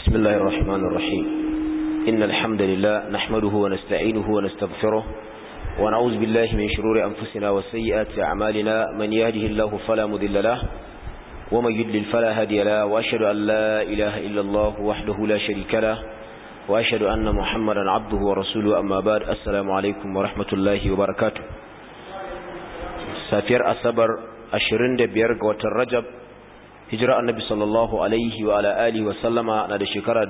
بسم الله الرحمن الرحيم إن الحمد لله نحمده ونستعينه ونستغفره ونعوذ بالله من شرور أنفسنا وسيئات أعمالنا من يهده الله فلا مضل له ومن يضلل فلا هادي له وأشهد أن لا إله إلا الله وحده لا شريك له وأشهد أن محمدا عبده ورسوله أما بعد السلام عليكم ورحمة الله وبركاته سافر أصبر 25 watan Rajab hijira annabi sallallahu alaihi wa ala alihi wa sallama na da shekara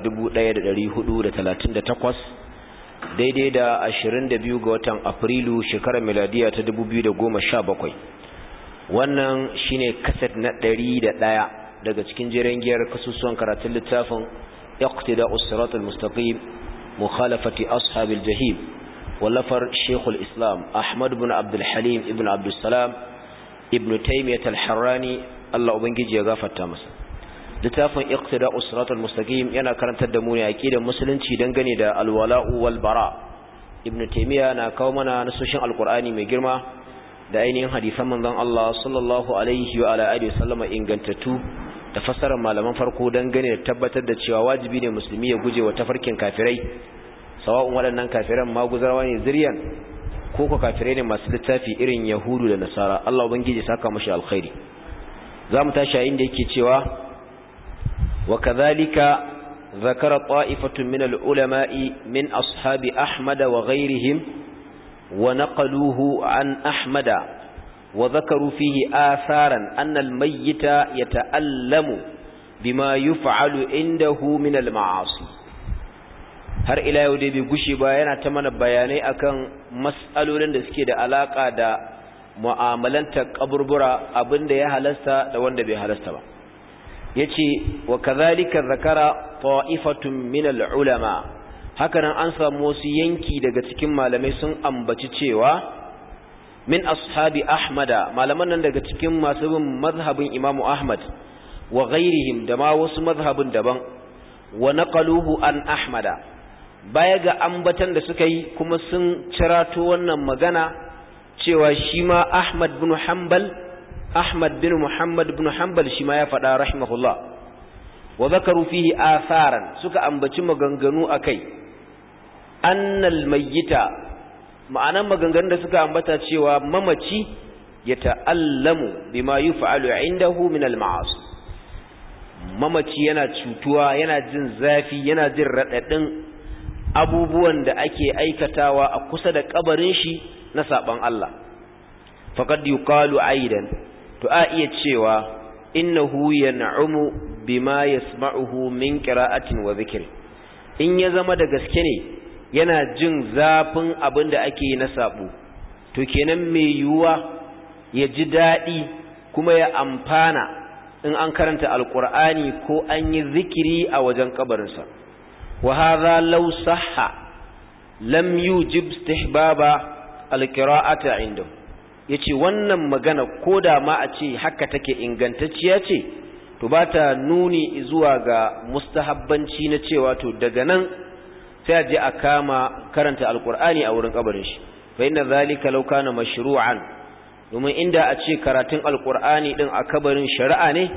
1438 daidai da 22 ga watan Afrilu shekarar miladiya ta 2017 wannan shine kaset na 101 daga cikin jerengiyar kasusuwan karatun littafin iqtida'us siratal mustaqim mukhalafati ashabil jahim wallafar shaykhul islam ahmad ibn abdul halim ibn abdul salam ibn taymiyyah al-harrani Allah ubangiji ya gafarta masa littafin iqtida'us siratal mustaqim yana karantar da mu ne aqidar musulunci dangane da alwala'u wal bara ibn taymiyyah na kawo mana nasoshin alqur'ani mai girma da ainihin hadisan manzon Allah sallallahu alaihi wa ala alihi wasallama ingantattu da fassarar malaman farko dangane da tabbatar da cewa wajibi ne musulmi ya guje wa tafarkin kafirai sawa'un waɗannan kafiran maguzarawa ne zuriyan ko kafirai ne masu littafi irin yahudu da nasara Allah ubangiji saka mashi alkhairi zamu tashi inda yake cewa wa kadhalika zakara ta'ifatun min al-ulama'i min ashabi ahmad wa ghayrihim wa naqaluhu an ahmad wa dhakaru fihi atharan anna al-mayyita yata'allamu bima yuf'alu indahu min al-ma'asi har ila yau dai bai gushe ba yana ta mana bayanai akan mas'alolin da suke da alaka da mu'amalanta kaburbura abinda ya halasta da wanda bai halasta ba yace wa kadhalika zakara ta'ifatun min al-ulama hakanan an samu wasu yanki daga cikin malamai sun ambaci cewa min ashabi ahmada malaman nan daga cikin masu bin mazhabin imamu ahmad wa ghairihim da ma wasu mazhabin daban wa naqaluhu an ahmada baya ga ambatan da suka yi kuma sun cirato wannan magana cewa shi ma Ahmad bin Muhammad bin Hanbal shi ma ya faɗa rahimahullah wa zakaru fihi atharan suka ambaci maganganu akai annal mayyita ma'anan maganganun da suka ambata cewa mamaci ya ta'allamu bima yuf'alu indahu min al-ma'asi mamaci yana cutuwa yana jin zafi yana jin radadin abubuwan da ake aikatawa a kusa da kabarin shi na saban Allah faqad yuqalu aidan to a iya cewa innahu yan'umu bima yasma'uhu min qira'atin wa dhikr in ya zama da gaske ne yana jin zafin abinda ake na sabo to kenan me yuwa ya ji dadi kuma ya amfana in an karanta alqur'ani ko an yi zikiri a wajen kabarinsa wa hadha law sahha lam yujib istihbaba alqira'ata inda yace wannan magana koda ma a ce haka take ingantacciya ce to bata nuni zuwa ga mustahabbanci na cewa to daga nan sai a je a kama karanta alqur'ani a wurin kabarin shi fa inna zalika law kana mashru'an domin inda a ce karatun alqur'ani din a kabarin shari'a ne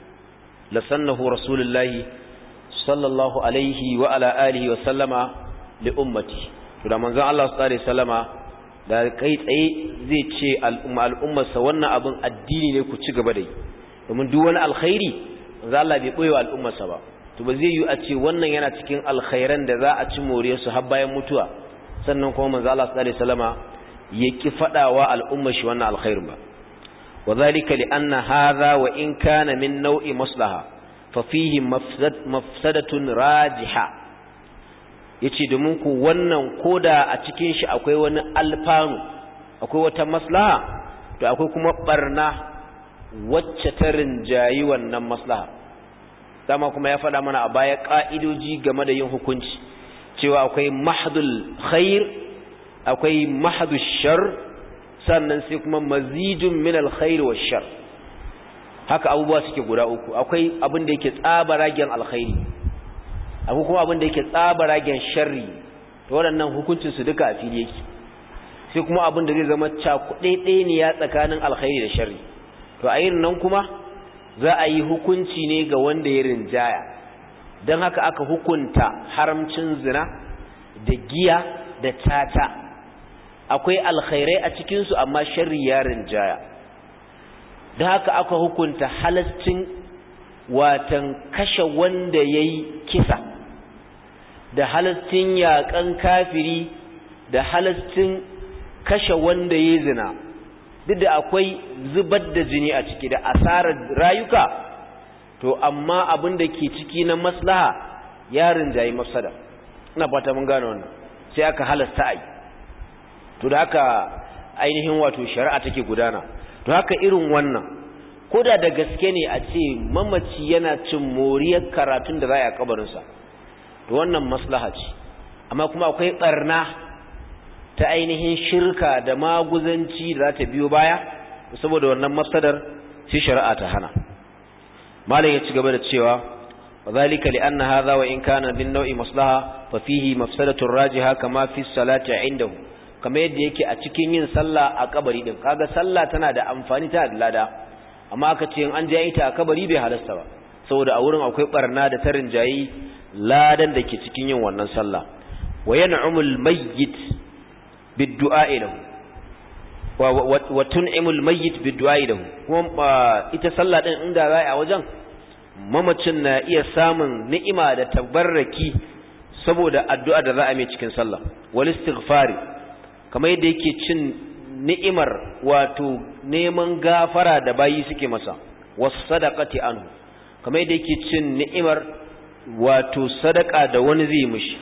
la sannahu rasulullahi sallallahu alaihi wa ala alihi wa sallama li ummati to da manzon Allah sallallahu alaihi wasallama da kai tsaye zai ce al'ummarsa wannan abin addini ne ku ci gaba da yi domin duk wani alkhairi za Allah bai boye wa al'ummarsa ba to ba zai yi a ce wannan yana cikin alkhairan da za a ci more su har bayan mutuwa sannan kuma manzo Allah sallallahu alaihi wasallama yake fadawa al'ummar shi wannan alkhairin ba wadhalika li anna hadha wa in kana min naw'i maslaha fa fihi mafsadatun rajiha yace domin ku wannan koda a cikin shi akwai wani alfanu akwai wata maslaha to akwai kuma barna wacce ta rinjayi wannan maslaha dama kuma ya faɗa mana a baya ka'idoji game da yin hukunci cewa akwai mahdul khair akwai mahdush shar sannan sai kuma mazidun min alkhair wash shar haka abubuwa suke guda uku akwai abin da yake tsabaragen alkhairi akwai kuma abin da yake tsabaragen sharri to waɗannan hukuncin su duka a fili yake sai kuma abin da zai zama cakuɗeɗeniya tsakanin alkhairi da sharri to a yin nan kuma za a yi hukunci ne ga wanda ya rinjaya don haka aka hukunta haramcin zina da giya da tata. Akwai alkhairai a cikinsu amma sharri ya rinjaya. don haka aka hukunta halascin watan kashe wanda ya yi kisa, da halascin yaƙan kafiri, da halascin kashe wanda ya yi zina, duk da akwai zubar da jini a ciki da asarar rayuka, to amma abin da ke ciki na maslaha ya rinjayi mafsada. Ina fata mun gane wannan, sai aka halasta ai. To da haka ainihin wato shari'a take gudana. To haka irin wannan, koda da gaske ne a ce mamaci yana cin moriyar karatun da za a kabarinsa, to wannan maslaha ce. Amma kuma akwai barna ta ainihin shirka da maguzanci da za ta biyo baya, saboda wannan mafsadar sai shari'a ta hana. Malam ya ci gaba da cewa وذلك لأن هذا وإن كان من نوع مصلحة ففيه مفسدة راجحة كما في الصلاة عنده. kamar yadda yake a cikin yin sallah a kabari din, kaga sallah tana da amfani ta da lada, amma aka ce in an je ita a kabari bai halasta ba, saboda a wurin akwai barna da tarin jayi ladan da ke cikin yin wannan sallah. wa yan'umul mayyit bid-du'a lahu wa tun'imul mayyit bid-du'a lahu. kuma ita sallah din inda za a wajen, mamacin na iya samun ni'ima da tabarraki saboda addu'a da za a mai cikin sallah. wal istighfari, kamar yadda yake cin ni'imar wato neman gafara da bayi suke masa. was sadaqati anhu, kamar yadda yake cin ni'imar wato sadaka da wani zai mishi.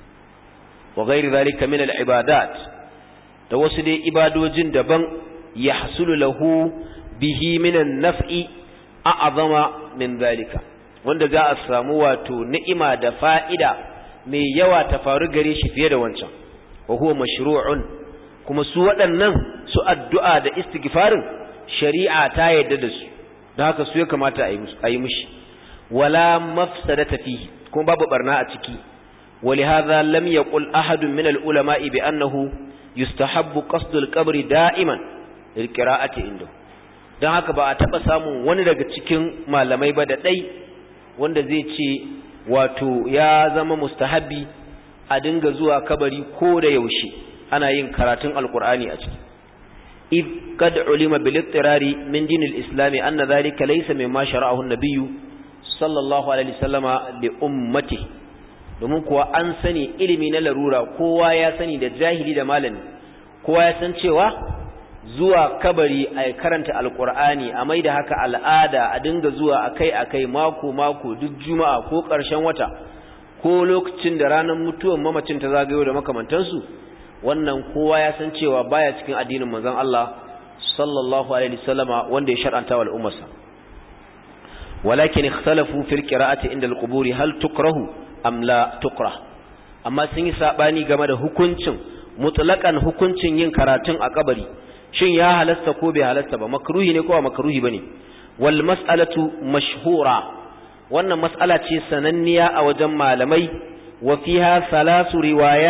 wa ghairi zalika min al ibadat, da wasu dai ibadojin daban, yahsulu lahu bihi min an naf'i a'zama min zalika, wanda za a samu wato ni'ima da fa'ida mai yawa ta faru gare shi fiye da wancan. wa huwa mashru'un, kuma su waɗannan su addu'a da istighfarin shari'a ta yadda da su, don haka su ya kamata a yi mishi. wala mafsadata fihi, kuma babu barna a ciki. ولهذا لم يقل أحد من العلماء بأنه يستحب قصد القبر دائما للقراءة عنده. don haka ba a taɓa samun wani daga cikin malamai ba da ɗai wanda zai ce wato ya zama mustahabbi a dinga zuwa kabari ko da yaushe ana yin karatun alkur'ani a ciki. if qad ulima bil ittirari min din al-islam anna dhalika laysa mimma shara'ahu an-nabiy sallallahu alaihi wasallama li ummati, domin kuwa an sani ilimi na larura, kowa ya sani da jahili da malami, kowa ya san cewa zuwa kabari a karanta alkur'ani a mai da haka al'ada, a dinga zuwa akai-akai, mako-mako, duk juma'a ko ƙarshen wata ko lokacin da ranar mutuwar mamacin ta zagayo da makamantansu, wannan kowa ya san cewa baya cikin addinin manzon Allah sallallahu alaihi wasallama wanda ya shar'anta wa al'ummarsa. walakin ikhtalafu fil qira'ati inda al-quburi hal tukrahu am la tukrah, amma sun yi sabani game da hukuncin mutlaqan hukuncin yin karatun a kabari, shin ya halasta ko bai halasta ba, makruhi ne ko ba makruhi bane. wal mas'alatu mashhura, wannan mas'ala ce sananniya a wajen malamai. wa fiha salasu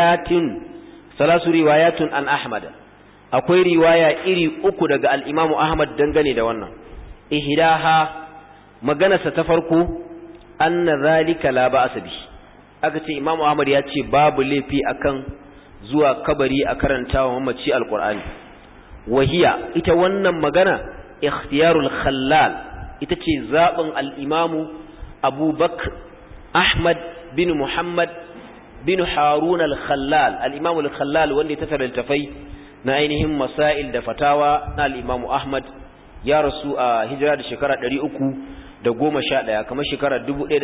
riwayatun an Ahmad, akwai riwaya iri uku daga al-Imam Ahmad dangane da wannan. ihdaha, maganarsa ta farko, anna zalika la ba'sa bi, aka ce Imam Ahmad ya ce babu laifi akan zuwa kabari a karantawa mamaci alqur'ani. wahiya, ita wannan magana, ikhtiyarul khallal, ita ce zaɓin al'imamu abubakar ahmad bin muhammad bin harun al-khallal, al'imamu al-khallal wanda ya tattara littafai na ainihin masail da fatawa na al'imamu ahmad, ya rasu a hijira da shekara 311, kamar shekara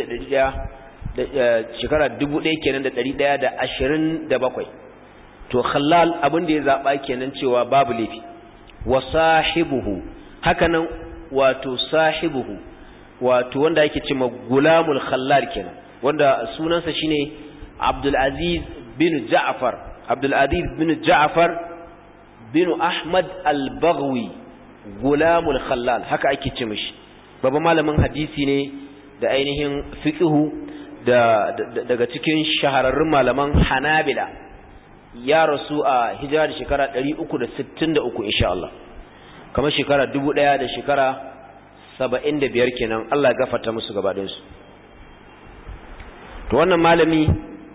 1000 kenan da 127. to khallal abin da ya zaɓa kenan cewa babu laifi. wa sahibuhu, hakanan wato sahibuhu, wato wanda yake cewa gulamul khallal kenan, wanda sunansa shine Abdul Aziz bin Ja'far bin Ahmad al-Baghawi, gulamul khallal, haka ake ce mishi. babban malamin hadisi ne da ainihin fiqhu daga cikin shahararrun malaman Hanabila, ya rasu a hijira da shekara 363 insha Allah, kamar shekara 1000 da shekara 75 kenan. Allah ya gafarta musu gabaɗayan su. to wannan malami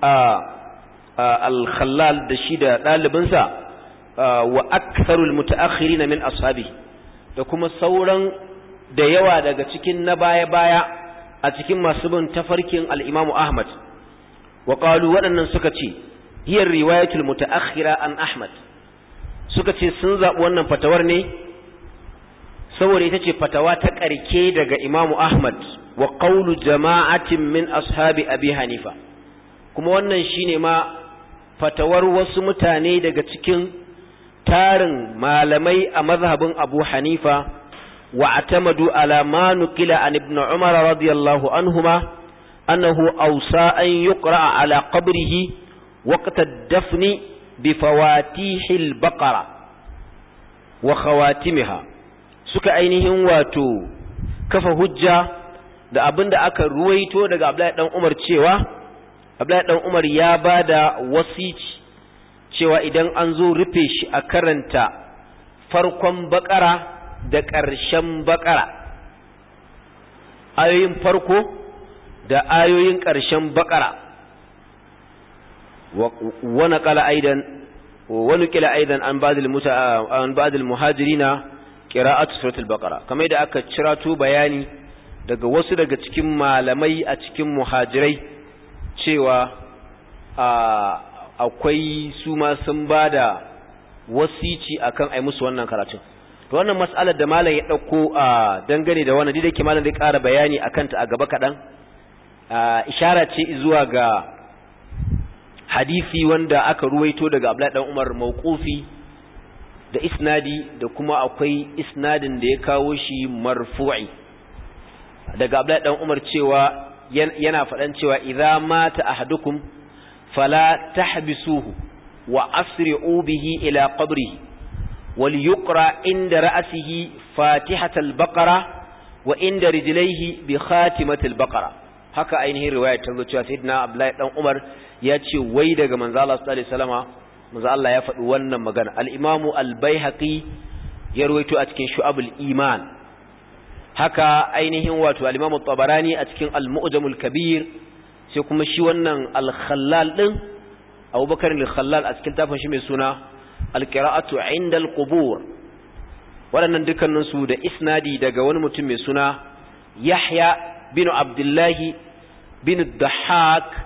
al-Khallal da shi da ɗalibinsa wa aktharul mutaakhirin min ashabi da kuma sauran da yawa daga cikin na baya-baya a cikin masu bin tafarkin al-Imam Ahmad wa qalu waɗannan suka ce hiya riwayatul mutaakhira an Ahmad suka ce sun zabi wannan fatawar ne saboda ita ce fatawa ta ƙarke daga Imam Ahmad wa qawlu jama'atin min ashabi Abi Hanifa kuma wannan shine ma fatawar wasu mutane daga cikin tarin malamai a mazhabin Abu Hanifa wa atamadu ala ma nuqila an ibn Umar radiyallahu anhuma annahu awsa an yuqra ala qabrihi waqta ad-dafn bi fawatihil baqara wa khawatimha suka ainihin wato kafa hujja da abinda aka ruwaito daga Abdullahi dan Umar cewa Abdullahi dan Umar ya bada wasici cewa idan an zo rufe shi a karanta farkon bakara da ƙarshen bakara ayoyin farko da ayoyin ƙarshen bakara wa naqala aidan wa nuqila aidan an ba'dil muhajirina qira'atu suratul baqara kamar da aka cirato bayani daga wasu daga cikin malamai a cikin muhajirai cewa akwai su ma sun bada wasici akan ai musu wannan karatun to wannan mas'alar da malam ya dauko dangane da wannan dai malam zai ƙara bayani akan ta a gaba kadan ishara ce zuwa ga hadisi wanda aka ruwaito daga Abdullahi dan Umar mauqufi da isnadi da kuma akwai isnadin da ya kawo shi marfu'i daga Abdullahi dan Umar cewa yana faɗan cewa idza mata ahadukum fala tahbisuhu wa asri'u bihi ila qabrihi wal yuqra inda ra'sihi fatihatal baqara wa inda rijlaihi bi khatimatil baqara haka ainihin riwaya ta zo cewa sayyidina Abdullahi dan Umar ya ce wai daga manzo Allah sallallahu alaihi wasallama manzo Allah ya faɗi wannan magana al-Imam al-Baihaqi ya rawaito a cikin Shu'abul Iman haka ainihin wato al-Imam at-Tabarani a cikin al-Mu'jamul Kabir sai kuma shi wannan al-Khallal din Abubakar al-Khallal a cikin tafin shi mai suna al-Qira'atu 'inda al-Qubur waɗannan dukkanin su da isnadi daga wani mutum mai suna Yahya bin Abdullah bin Dhahhak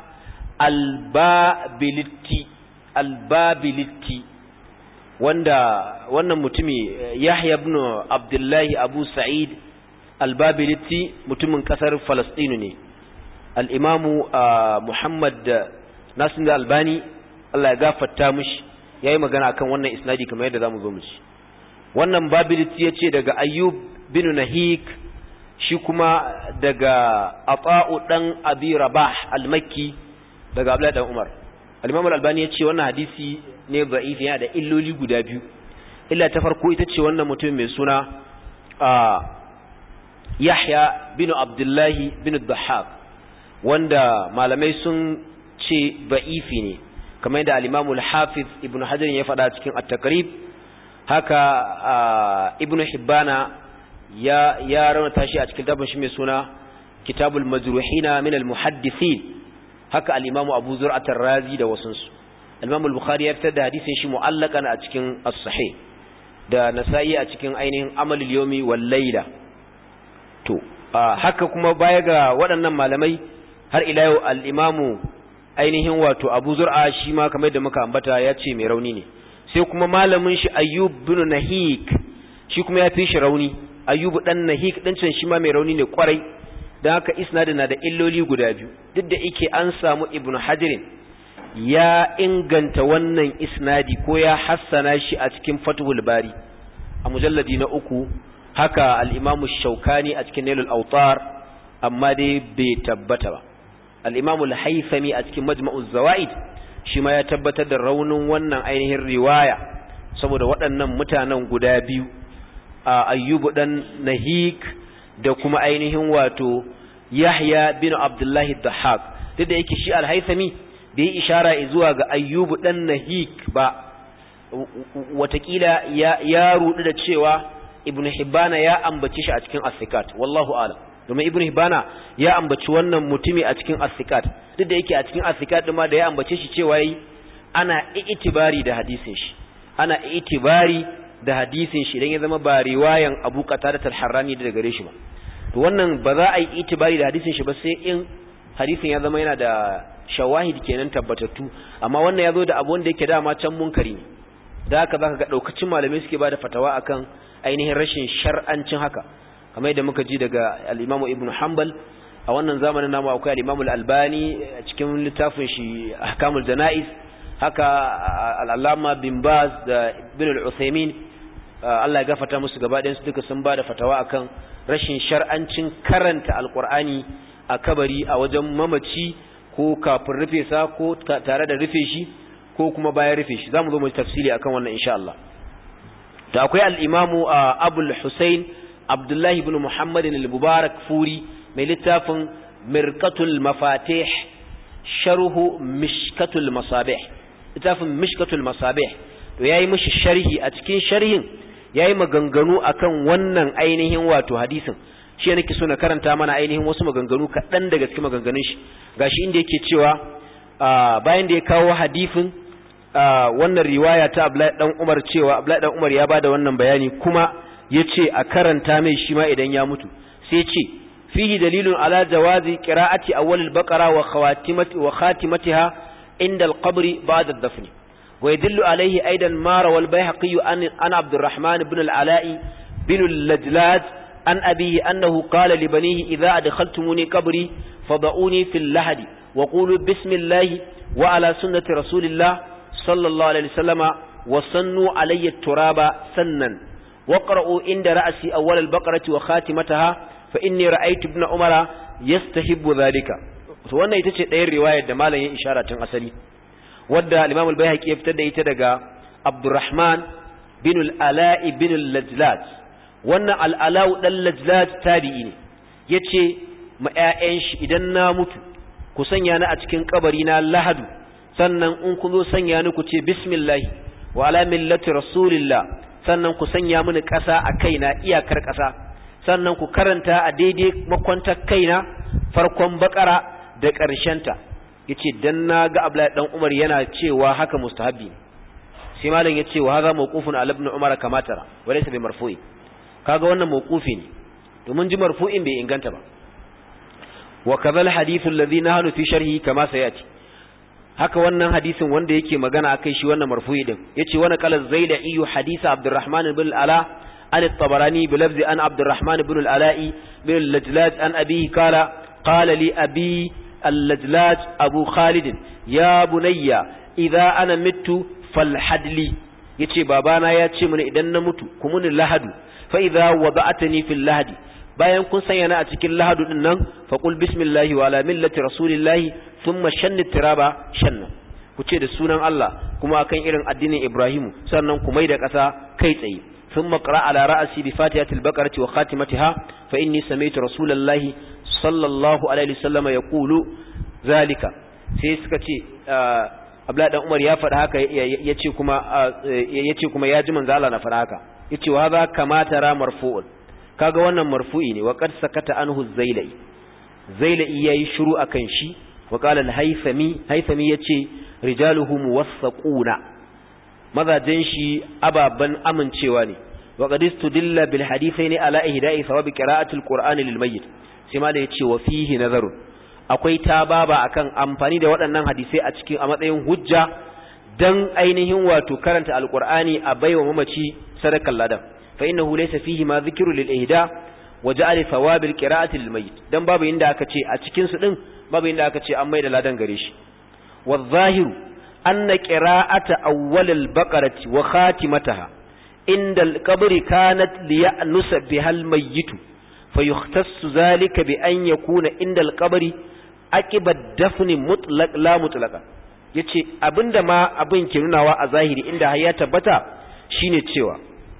al-Babilitti wanda wannan mutumi Yahya ibn Abdullah Abu Sa'id al-Babilitti mutumin kasar Falastinu ne al-Imamu Muhammad Nasir al-Albani Allah ya gafarta mishi yayi magana akan wannan isnadi kamar yadda zamu zo mu ci wannan Babilitti yace daga Ayyub bin Nahik shi kuma daga Ata'u dan Abi Rabah al-Makki daga Abdullahi dan Umar al-Imam al-Albani ya ce wannan hadisi ne da'if yana da illoli guda biyu illa ta farko ita ce wannan mutum mai suna Yahya bin Abdullah bin Dhahhak wanda malamai sun ce da'ifi ne kamar yadda al-Imam al-Hafiz Ibn Hajar ya faɗa cikin at-Taqrib haka Ibn Hibbana ya rawaita shi a cikin tabin shi mai suna Kitabul Majruhina min al-Muhaddithin haka al-Imam Abu Zur'at ar-Razi da wasunsu al-Imam al-Bukhari ya fitar da hadisin shi mu'allakan a cikin as-Sahih da Nasa'i a cikin ainihin Amalul Yawmi wal Layla to haka kuma baya ga waɗannan malamai har ila yau al-Imam ainihin wato Abu Zur'a shi ma kamar da muka ambata ya ce mai rauni ne sai kuma malamin shi Ayyub bin Nahik shi kuma ya fi shi rauni Ayyub dan Nahik dan can shi ma mai rauni ne kwarai dan haka isnadin na da illoli guda biyu duk da yake an samu Ibn Hajar ya inganta wannan isnadi ko ya hassana shi a cikin Fathul Bari a mujalladi na 3 haka al-Imam Shawkani a cikin Nailul Awtar amma dai bai tabbata ba al-Imam al-Haythami a cikin Majma'uz Zawaid shi ma ya tabbatar da raunin wannan ainihin riwaya saboda waɗannan mutanen guda biyu Ayyub dan Nahik da kuma ainihin wato Yahya bin Abdullah ad-Dhahhak duk da yake shi al-Haythami bai ishara zuwa ga Ayyub dan Nahik ba watakila ya rudu da cewa Ibn Hibbana ya ambace shi a cikin as-Sikat wallahu a'lam domin Ibn Hibbana ya ambaci wannan mutumi a cikin as-Sikat duk da yake a cikin athiqat din ma da ya ambace shi cewa yi ana itibari da hadisin shi idan ya zama ba riwayan Abu Qatada al-Harrani daga gare shi ba to wannan ba za a yi itibari da hadisin shi ba sai in hadisin ya zama yana da shawahid kenan tabbatattu amma wannan yazo da abu wanda yake dama can munkari ne da haka zaka ga daukacin malamai suke bada fatawa akan ainihin rashin shar'ancin haka kamar yadda muka ji daga al-Imam Ibn Hanbal a wannan zamanin namu akwai al-Imam al-Albani cikin littafin shi Ahkamul Janaiz haka al-Allama bin Baz da Ibn al-Uthaymeen Allah ya gafarta musu gaba ɗayan su duka sun bada fatawa akan rashin shar'ancin karanta al-Qur'ani a kabari a wajen mamaci ko kafin rufe sa ko tare da rufe shi ko kuma bayan rufe shi zamu zo mu tafsiri akan wannan insha Allah da akwai al-Imam Abul Husayn Abdullah ibn Muhammad al-Mubarak Furi mai littafin Mirqatul Mafatih sharhu Mishkatul Masabih littafin Mishkatul Masabih to yayi mishi sharhi a cikin sharhin yayi maganganu akan wannan ainihin wato hadisin shi nake so na karanta mana ainihin wasu maganganu kaɗan daga cikin maganganun shi gashi inda yake cewa bayan da ya kawo hadisin wannan riwaya ta Abdullahi dan Umar cewa Abdullahi dan Umar ya bada wannan bayani kuma yace a karanta mai shi ma idan ya mutu sai yace fihi dalilun ala jawazi qira'ati awwal al-baqara wa khatimatiha inda al-qabr ba'da ad-dafn wa yadullu alayhi aidan ma rawa al-Bayhaqi an Abdurrahman ibn al-Ala'i bin al-Lajlaj an abihi annahu qala li banihi idha adkhaltumuni qabri fad'uni fil lahdi wa qulu bismillah wa ala sunnati rasulillah sallallahu alayhi wasallama wa sannu alayya at-turaba sannan waqra'u inda ra'si awwal al-baqarati wa khatimataha fa inni ra'aytu ibn umara yastahibbu dhalika to wannan ita ce ɗayan riwayar da malamin isharar tun asali wadda al-Imam al-Baihaqi ya fitar da ita daga Abdurrahman bin al-Ala'i bin al-Lajlaj wannan al-Ala'u dan Lajlaj tabi'i ne yace ma ƴaƴan shi idan na mutu ku sanya ni a cikin kabari na lahadu sannan in ku zo sanya ni ku ce bismillah wa ala millati rasulillah sannan ku sanya mini ƙasa a kaina iyakar ƙasa sannan ku karanta a daidai makwantar kaina farkon bakara da ƙarshenta yace dan naga Abdullahi dan Umar yana cewa haka mustahabi ne sai malam yace wa hadha mawqufun ala ibn Umar kama tara walaysa bi marfu'i kaga wannan mawqufi ne domin ji marfu'in bai inganta ba wa kadhal hadithu alladhi nahnu fi sharhi kama sayati haka wannan hadisin wanda yake magana akai shi wannan marfu'i din yace wa naqala az-Zailai hadith Abdurrahman ibn al-Ala عن الطبراني بلفظ أن عبد الرحمن بن العلاء بن اللجلاج عن أبيه قال لي أبي اللجلاج أبو خالد يا بني إذا أنا مت فالحد لي يتي بابانا يتي من إذن نمت كمون اللهد فإذا وضعتني في اللهد bayan kun sanya na a cikin lahadu din nan fa qul bismillahi wa ala millati rasulillahi thumma shannit tiraba shanna ku ce da sunan Allah kuma akan irin addinin Ibrahim sannan ku mai da ƙasa kai tsaye ثم اقرأ على رأسي بفاتحة البقرة وخاتمتها فإني سمعت رسول الله صلى الله عليه وسلم يقول ذلك سيسكتي abla dan Umar ya faɗa haka yace kuma ya ji manzo Allah na faɗa haka yace wa za kamata ra marfu'un kaga wannan marfu'i ne wa qad sakata anhu Zailai yayi shiru akan shi wa qala al-Haythami yace rijaluhu muwaffaquna mazajen shi ababan amincewa ne wa qad istudilla bil hadithaini ala ihda'i thawab qira'ati al-Qur'ani lil mayyit sai ma da yace wa fihi nazarun akwai tababa akan amfani da waɗannan hadisai a cikin a matsayin hujja dan ainihin wato karanta al-Qur'ani a baiwa mamaci sadakan ladan fa innahu laysa fihi ma dhikru lil ihda wa ja'al thawab al-qira'ati lil mayyit dan babu inda aka ce a cikin su din babu inda aka ce an mai da ladan gare shi wa zahiru أن قراءة أول البقرة وخاتمتها عند القبر كانت ليأنس بها الميت فيختص ذلك بأن يكون عند القبر عقب الدفن مطلق لا مطلقا yace abinda ma abin ke nunawa a zahiri inda har ya tabbata shine cewa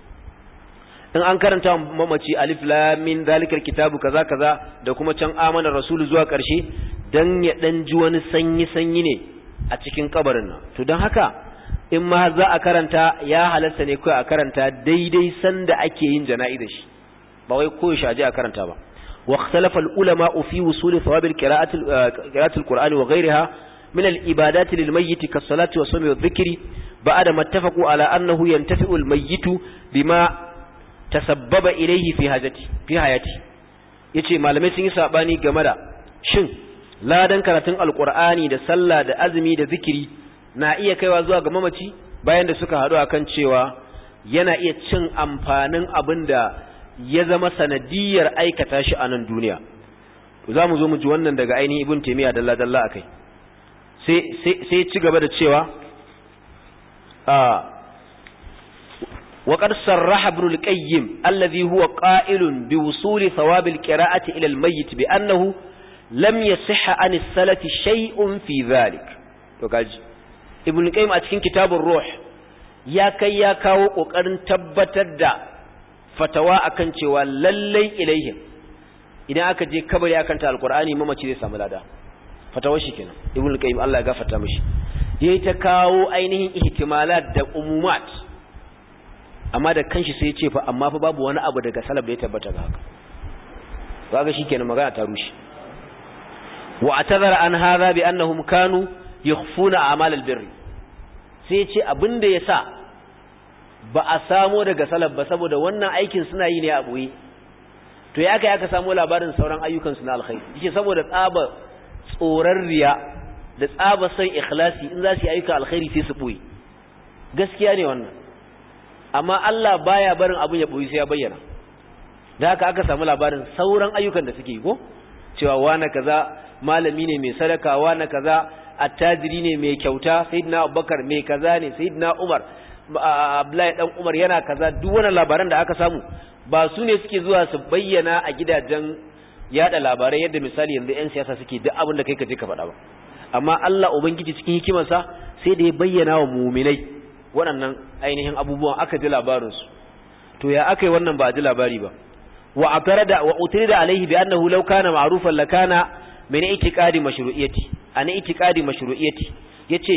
in an karanta mamaci alif lam min zalikal kitabu kaza kaza da kuma can amana rasulu zuwa karshe dan ya dan ji wani sanyi ne a cikin kabarin nan to don haka in ma za a karanta ya halarta ne kai a karanta daidai sanda ake yin jana'izar shi ba wai ko shi aje a karanta ba wa ikhtalafa al-ulama fi wusul thawab qira'ati al-Qur'ani wa ghayriha min al-ibadat lil-mayyit kas-salati wa sawmi wa dhikri ba'da ma ittafaqu ala annahu yantafi'u al-mayyit bima tasabbaba ilayhi fi hayati yace malamai sun yi sabani game da shin ladan karatun al-Qur'ani da sallah da azumi da zikiri na iya kaiwa zuwa ga mamaci bayan da suka haɗu akan cewa yana iya cin amfanin abin da ya zama sanadiyar aikata shi a nan duniya. Za mu zo mu ji wannan daga ainihin Ibn Taymiyyah dalla-dalla akai. Sai ci gaba da cewa wa qad sarraha Ibn al-Qayyim alladhi huwa qa'ilun bi wusuli thawab al-qira'ati ila al-mayyit bi annahu lam yasihha an as-salati shay'un fi dhalik. To gaji Ibn al-Qayyim a cikin kitabur Ruh ya kai ya kawo kokarin tabbatar da fatawa akan cewa lallai ilaihim idan aka je kabari akan ta alqur'ani mamaci zai samu lada fatawar shi kenan Ibn al-Qayyim Allah ya gafarta mishi yayi ta kawo ainihin ihtimalat da umumat amma da kanshi sai ya ce fa amma fa babu wani abu daga salaf da ya tabbata ga haka kaga shikenan magana ta rushe wa atadhara an hadha bi annahum kanu yakhfuna a'mal al-birr sai ya ce abinda yasa ba a samo daga salaf ba saboda wannan aikin suna yi ne a boye to ya kai aka samu labarin sauran ayyukan su na alkhairi yake saboda tsaba tsorar riya da tsaba san ikhlasi in za su yi ayyukan alkhairi sai su boye gaskiya ne wannan amma Allah baya barin abun ya boye sai ya bayyana da haka aka samu labarin sauran ayyukan da suke yi ko cewa wani kaza malami ne mai sadaka wani kaza attajiri ne mai kyauta sayyidina Abubakar mai kaza ne sayyidina Umar Abdullahi dan Umar yana kaza duk wannan labaran da aka samu ba su ne suke zuwa su bayyana a gidajen yada labarai yadda misali yanzu ƴan siyasa suke duk abin da kai ka je ka faɗa ba amma Allah ubangiji cikin hikimarsa sai da ya bayyana wa mu'minai waɗannan ainihin abubuwan aka ji labarin su to ya akai wannan ba a ji labari ba wa atarada wa utrida alaihi bi annahu law kana ma'rufan lakana min i'tiqadi mashru'iyyati an i'tiqadi mashru'iyyati yace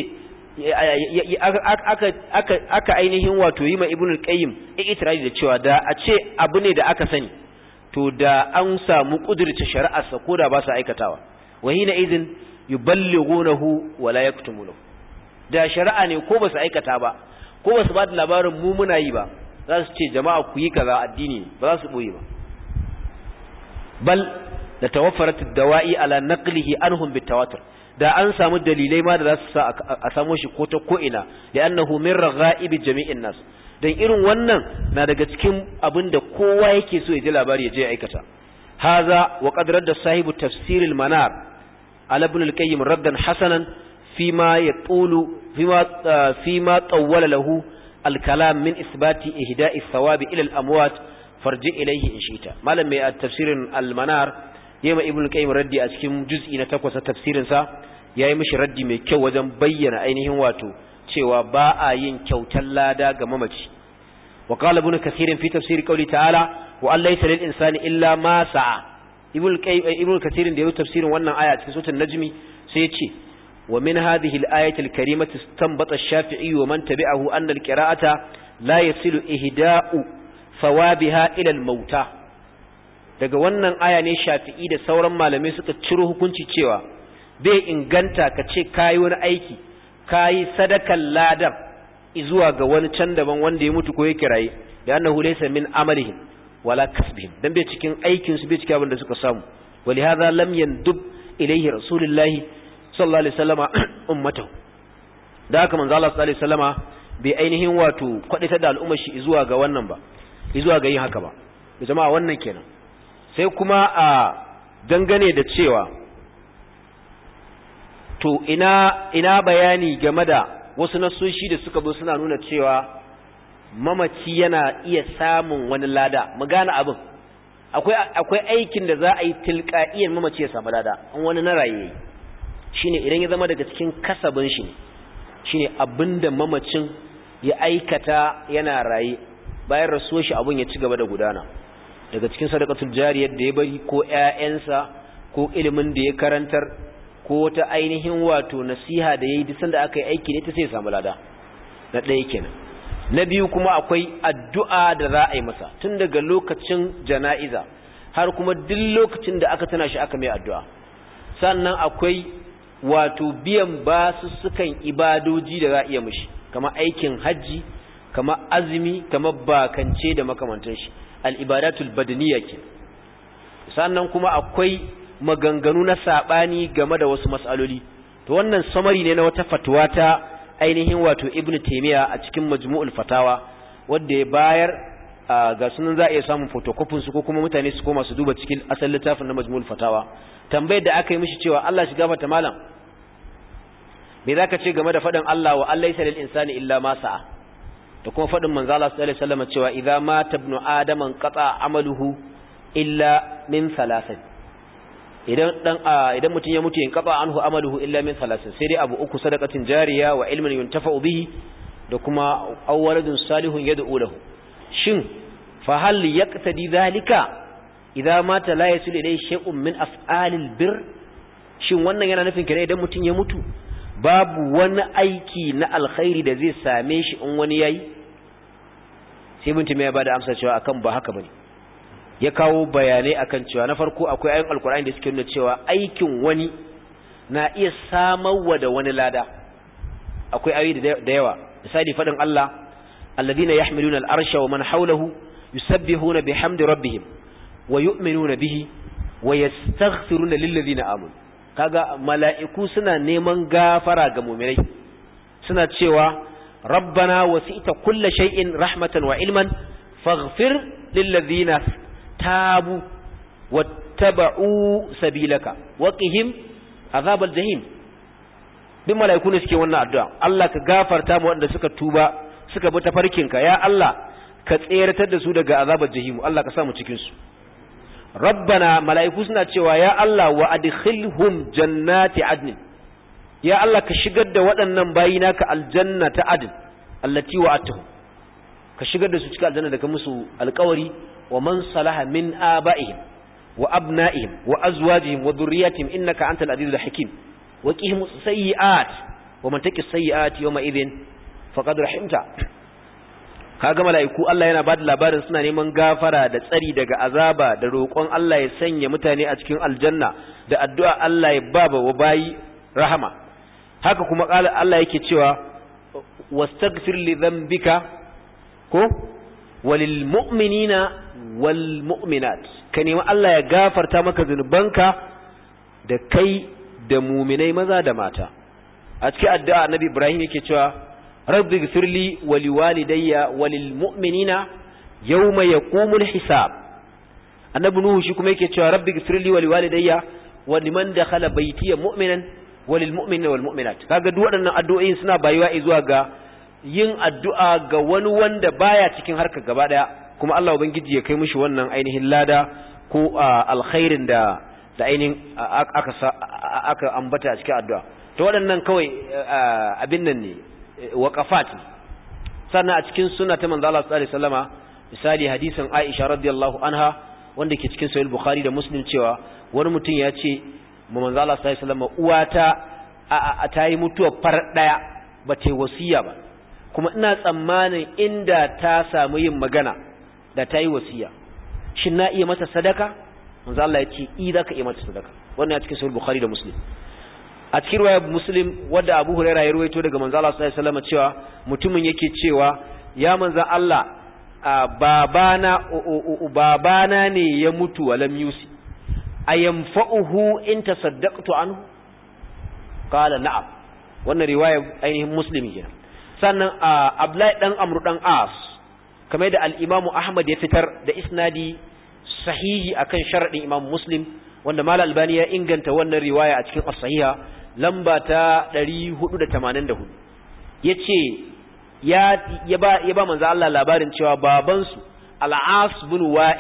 aka ainihin wato yi ma Ibn al-Qayyim i'tiradi da cewa da a ce abu ne da aka sani to da an samu kudurta shari'arsa ko da ba su aikatawa wa hina idhin yuballighunahu wa la yaktumunahu da shari'a ne ko ba su aikata ba ko ba su ba da labarin mu muna yi ba za su ce jama'a ku yi kaza addini ba za su boye ba bal da tawaffarat ad-dawa'i ala naqlihi anhum bitawatur da an samu dalilai ma da za su sa a samo shi ko ta ko'ina da annahu min ragha'ibi jami'in nas dan irin wannan na daga cikin abin da kowa yake so ya ji labari ya je ya aikata haza wa qad radda sahibu tafsir al-manar ala ibn al-qayyim raddan hasanan fima yaqulu fima tawwala lahu al-kalam min isbati ihda'i thawabi ila al-amwat farji ilayhi in shi'ta malam mai tafsirin al-manar yema ibn al-qayyim raddi a cikin juz'i na 8 tafsirin sa yayi mishi raddi mai kyau wajen bayyana ainihin wato cewa ba a yin kyautar lada ga mamaci wa qala ibn kathir fi tafsir qawli ta'ala wa allaysa lil insani illa ma sa'a ibn kathir da yayi tafsirin wannan aya cikin suratul najmi sai ya ce wa min hadhihi al-ayati al-karimati istanbata ash-shafi'i wa man tabi'ahu anna al-qira'ata la yasilu ihda'u thawabiha ila al-mauta daga wannan aya ne Shafi'i da sauran malamai suka ciro hukunci cewa bai inganta ka ce kayi wani aiki kayi sadakan ladar zuwa ga wani can daban wanda ya mutu ko ya kiraye da annahu laysa min amalihim wala kasbihim dan bai cikin aikin su bai cikin abin da suka samu walihadha lam yandub ilayhi rasulullahi sallallahu alaihi wasallama ummatahu da haka manzo Allah sallallahu alaihi wasallama bai ainihin wato kwadita da al'ummar shi zuwa ga wannan ba zuwa ga yin haka ba jama'a wannan kenan sai kuma a dangane da cewa to ina bayani game da wasu nasoshi da suka zo suna nuna cewa mamaci yana iya samun wani lada mu gane abin akwai aikin da za a yi tilqa'iyan mamaci ya samu lada an wani na raye shine idan ya zama daga cikin kasabin shi shine abinda mamacin ya aikata yana raye bayan rasuwar shi abun ya ci gaba da gudana daga cikin sadaqatul jariyar da ya bari ko ƴaƴansa ko ilimin da ya karantar ko wata ainihin wato nasiha da yayi duk sanda aka yi aiki ne ta sai ya samu lada na ɗaya kenan na biyu kuma akwai addu'a da za a yi masa tun daga lokacin jana'iza har kuma duk lokacin da aka tana shi aka mai addu'a. Sannan akwai wato biyan basussukan ibadoji da za a iya mishi, kamar aikin hajji, kamar azumi, kamar bakance da makamantan shi, al-ibadatul badaniyya ke. Sannan kuma akwai maganganu na sabani game da wasu mas'aloli. To wannan summary ne na wata fatwa ta ainihin wato Ibn Taymiyyah a cikin Majmu'ul Fatawa wanda ya bayar ga sunan za a iya samun photocopy su ko kuma mutane su koma su duba cikin asalin littafin na Majmu'ul Fatawa. Tambayar da aka yi mishi cewa Allah shi gafarta malam, me zaka ce game da fadin Allah wa Allah yasal lil insani illa ma sa'a, da kuma fadin manzo Allah sallallahu alaihi wasallam cewa idza mata ibnu adama qata amaluhu illa min thalathin, idan mutum ya mutu in qata anhu amaluhu illa min thalathin, sai dai abu uku: sadaqatin jariya wa ilmin yuntafa'u bihi da kuma awwaladun salihun yad'u lahu. Shin fa hal yaqtadi dhalika idza mata la yasul ilayhi shay'un min af'alil bir? Shin wannan yana nufin kenan idan mutum ya mutu babu wani aiki na alkhairi da zai same shi in wani yayi? Sai mutum ya bada amsa cewa akan ba haka bane. Ya kawo bayanai akan cewa na farko akwai ayoyin alkur'ani da suke nuna cewa aikin wani na iya samarwa da wani lada. Akwai ayoyi da yawa, misali fadin Allah alladhina yahmiluna al'arsha wa man hawlahu yusabbihuna bihamdi rabbihim wa yu'minuna bihi wa yastaghfiruna lil ladina amanu. Kaga mala'iku suna neman gafara ga mu'minai, suna cewa rabbana wasi'ta kulli shay'in rahmatan wa ilman faghfir lil ladina tabu wattaba'u sabilaka waqihim azabal jahim. Duk mala'iku ne suke wannan addu'a, Allah ka gafarta mu wanda suka tuba suka bi tafarkinka, ya Allah ka tseratar da su daga azabar jahim, Allah ka sa mu cikin su. Rabbana, mala'iku suna cewa ya Allah wa adkhilhum jannati adn, ya Allah ka shigar da waɗannan bayina ka aljanna ta adn allati wa'atuhum, ka shigar da su cikin aljanna da ka musu alƙawari. wa man salaha min aba'ihim wa abna'ihim wa azwajihim wa dhurriyyatihim innaka antal azizul hakim wa qihim sayyi'at wa man taqi sayyi'ati yawma idhin faqad rahimta. Kaga malaiku Allah yana bada labarin suna neman gafara da tsari daga azaba da roƙon Allah ya sanya mutane a cikin aljanna da addu'a Allah ya baba wa bayi rahama. Haka kuma Allah yake cewa wastaghfir li dhanbika ko walil mu'minina wal mu'minat, ka nemi Allah ya gafarta maka zunubanka da kai da mu'minai maza da mata. A cikin addu'a Annabi Ibrahim yake cewa rabbi ighfirli wa liwalidayya walil mu'minina yawma yaqumul hisab. Annabi Nuhu shi kuma yake cewa rabbi ighfirli wa liwalidayya wa liman dakhala baytiya mu'minan walil mu'minina wal mu'minat. Kaga duk waɗannan addu'o'in suna bayuwa zuwa ga yin addu'a ga wani wanda baya cikin harkar gaba daya, kuma Allah ubangiji ya kai mishi wannan ainihin lada ko alkhairin da ainihin aka ambata a cikin addu'a. To waɗannan kawai abin nan ne, waqafat. Sannan a cikin sunna ta manzo Allah sallallahu alaihi wasallama, misali hadisin Aisha radiyallahu anha wanda ke cikin sahih Bukhari da Muslim cewa wani mutum ya ce manzo Allah sallallahu alaihi wasallama, uwata ta yi mutuwa far daya ba ta wasiya ba, kuma ina tsammanin inda ta samu yin magana da ta yi wasiya, shin na iya mata sadaka? Manzo Allah ya ce i zaka iya mata sadaka. Wannan a cikin sahih Bukhari da Muslim. A cikin riwayar Muslim wadda Abu Hurairah ya rawaito daga manzo Allah sallallahu alaihi wasallam cewa mutumin yake cewa ya manzo Allah, babana ne ya mutu walam yusi, ayamfa'uhu in tasaddaqtu anhu? Qala na'am. Wannan riwayar ainihin Muslim kenan. Sannan Abdullahi dan Amr dan As, kamar da al-Imam Ahmad ya fitar da isnadi sahihi akan sharadin Imam Muslim, wanda Malam Albani ya inganta wannan riwaya a cikin as-sahiha lamba ta 484. Yace ya ba manzo Allah labarin cewa babansu Al-As bin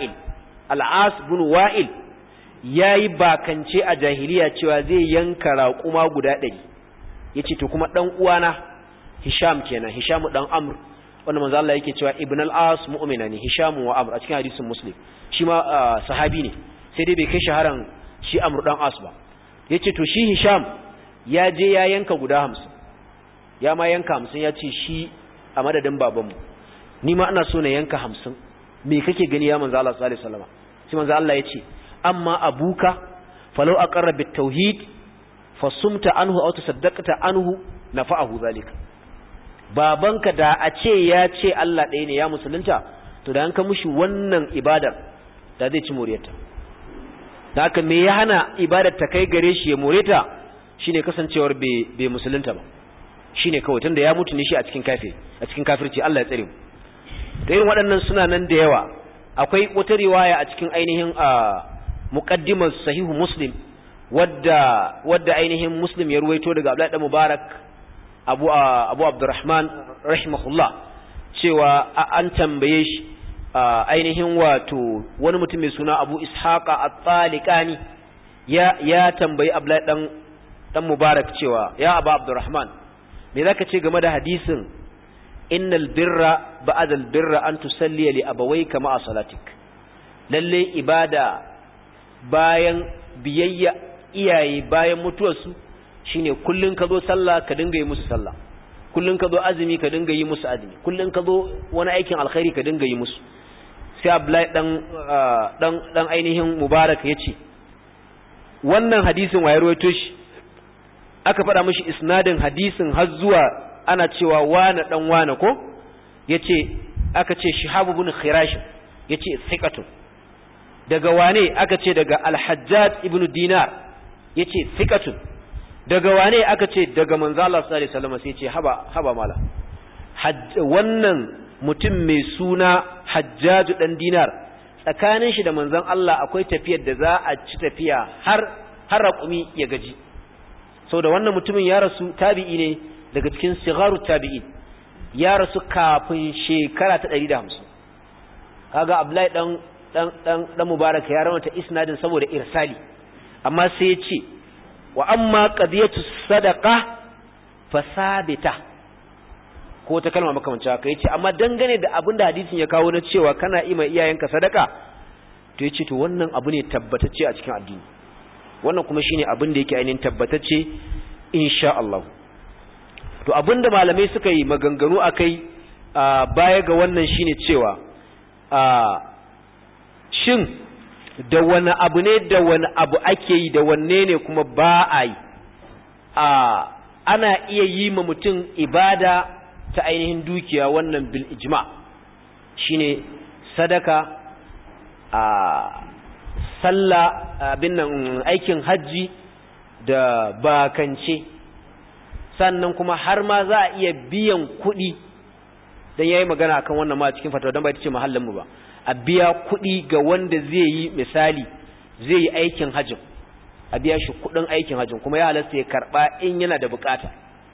Wa'il yayi bakance a jahiliya cewa zai yanka raƙuma guda 100. Yace to kuma dan uwana Hisham kenan, Hisham dan Amr, wanda manzo Allah yake cewa Ibn al-As mu'mina ne, Hisham wa Amr a cikin hadisin Muslim. Shi ma sahabi ne, sai dai bai kai shaharan shi Amr dan As ba. Yace to shi Hisham ya je ya yanka guda 50. Ya ma yanka 50, ya ce shi a madadin babanmu. Ni ma ina so na yanka 50. Me kake gani ya manzo Allah sallallahu alaihi wasallam? sai manzo Allah ya ce amma abuka falau aqarra bit tauhid fasumta anhu aw tasaddaqta anhu nafa'ahu zalika. Babanka da a ce ya ce Allah ɗaya ne ya musulunta, to da an ka mushi wannan ibadar da zai ci moriyarta. Da haka me ya hana ibadar ta kai gare shi ya moreta shine kasancewar bai musulunta ba, shine kawai tunda ya mutu ne shi a cikin kafirci. Allah ya tsare mu. Da irin waɗannan suna nan da yawa. Akwai wata riwaya a cikin ainihin muqaddimar sahihu Muslim wadda ainihin Muslim ya ruwaito daga Abdullah ibn Mubarak Abu Abdurrahman rahimahullah cewa an tambaye shi ainihin wato wani mutum mai suna Abu Ishaqa at-Taliqani ya tambayi Abdullah dan Mubarak cewa ya Abu Abdurrahman, me zaka ce game da hadisin innal birra ba'da al-birra an tusalli li abawayka ma'a salatik? Lalle ibada bayan biyayya iyaye bayan mutuwarsu shine kullun ka zo sallah ka dinga yi musu sallah, kullun ka zo azumi ka dinga yi musu azumi, kullun ka zo wani aikin alkhairi ka dinga yi musu. Sai Abdullahi dan ainihin Mubarak yace wannan hadisin waye rawaito shi? Aka faɗa mishi isnadin hadisin har zuwa ana cewa wana dan wana ko yace aka ce Shihab ibn Khirash yace thiqatun. Daga wane? aka ce daga Al-Hajjaj ibn Dinar yace thiqatun. Daga wane? aka ce daga manzo Allah sallallahu alaihi wasallam sai yace haba mala wannan mutum mai suna Hajjaj dan Dinar tsakanin shi da manzon Allah akwai tafiyar da za a ci tafiya har raƙumi ya gaji. Saboda wannan mutumin ya rasu tabi'i ne daga cikin sigharut tabi'in, ya rasu kafin shekara ta 150. Kaga Abdullahi dan Mubarak ya rawata isnadin saboda irsali, amma sai ya ce wa amma qadiyatu sadaqa fasabita, ko ta kalma makamancin haka yace amma dangane da abinda hadisin ya kawo na cewa kana ima iyayenka sadaka, to yace to wannan abu ne tabbatacce a cikin addini, wannan kuma shine abin da yake ainihin tabbatacce insha Allah. To abinda malamai suka yi maganganu akai baya ga wannan shine cewa shin da wani abu ne da wani abu ake yi da wanne ne kuma ba a yi. Ana iya yi ma mutum ibada ta ainihin dukiya, wannan bil ijma shine sadaka, sallah, abin nan aikin hajji da bakance, sannan kuma har ma za a iya biyan kuɗi, dan yayi magana akan wannan ma cikin fatawa dan ba ita ce mahallin mu ba. A biya kuɗi ga wanda zai yi misali zai yi aikin hajjin, a biya shi kuɗin aikin hajjin kuma ya halasta ya karɓa in yana da bukata.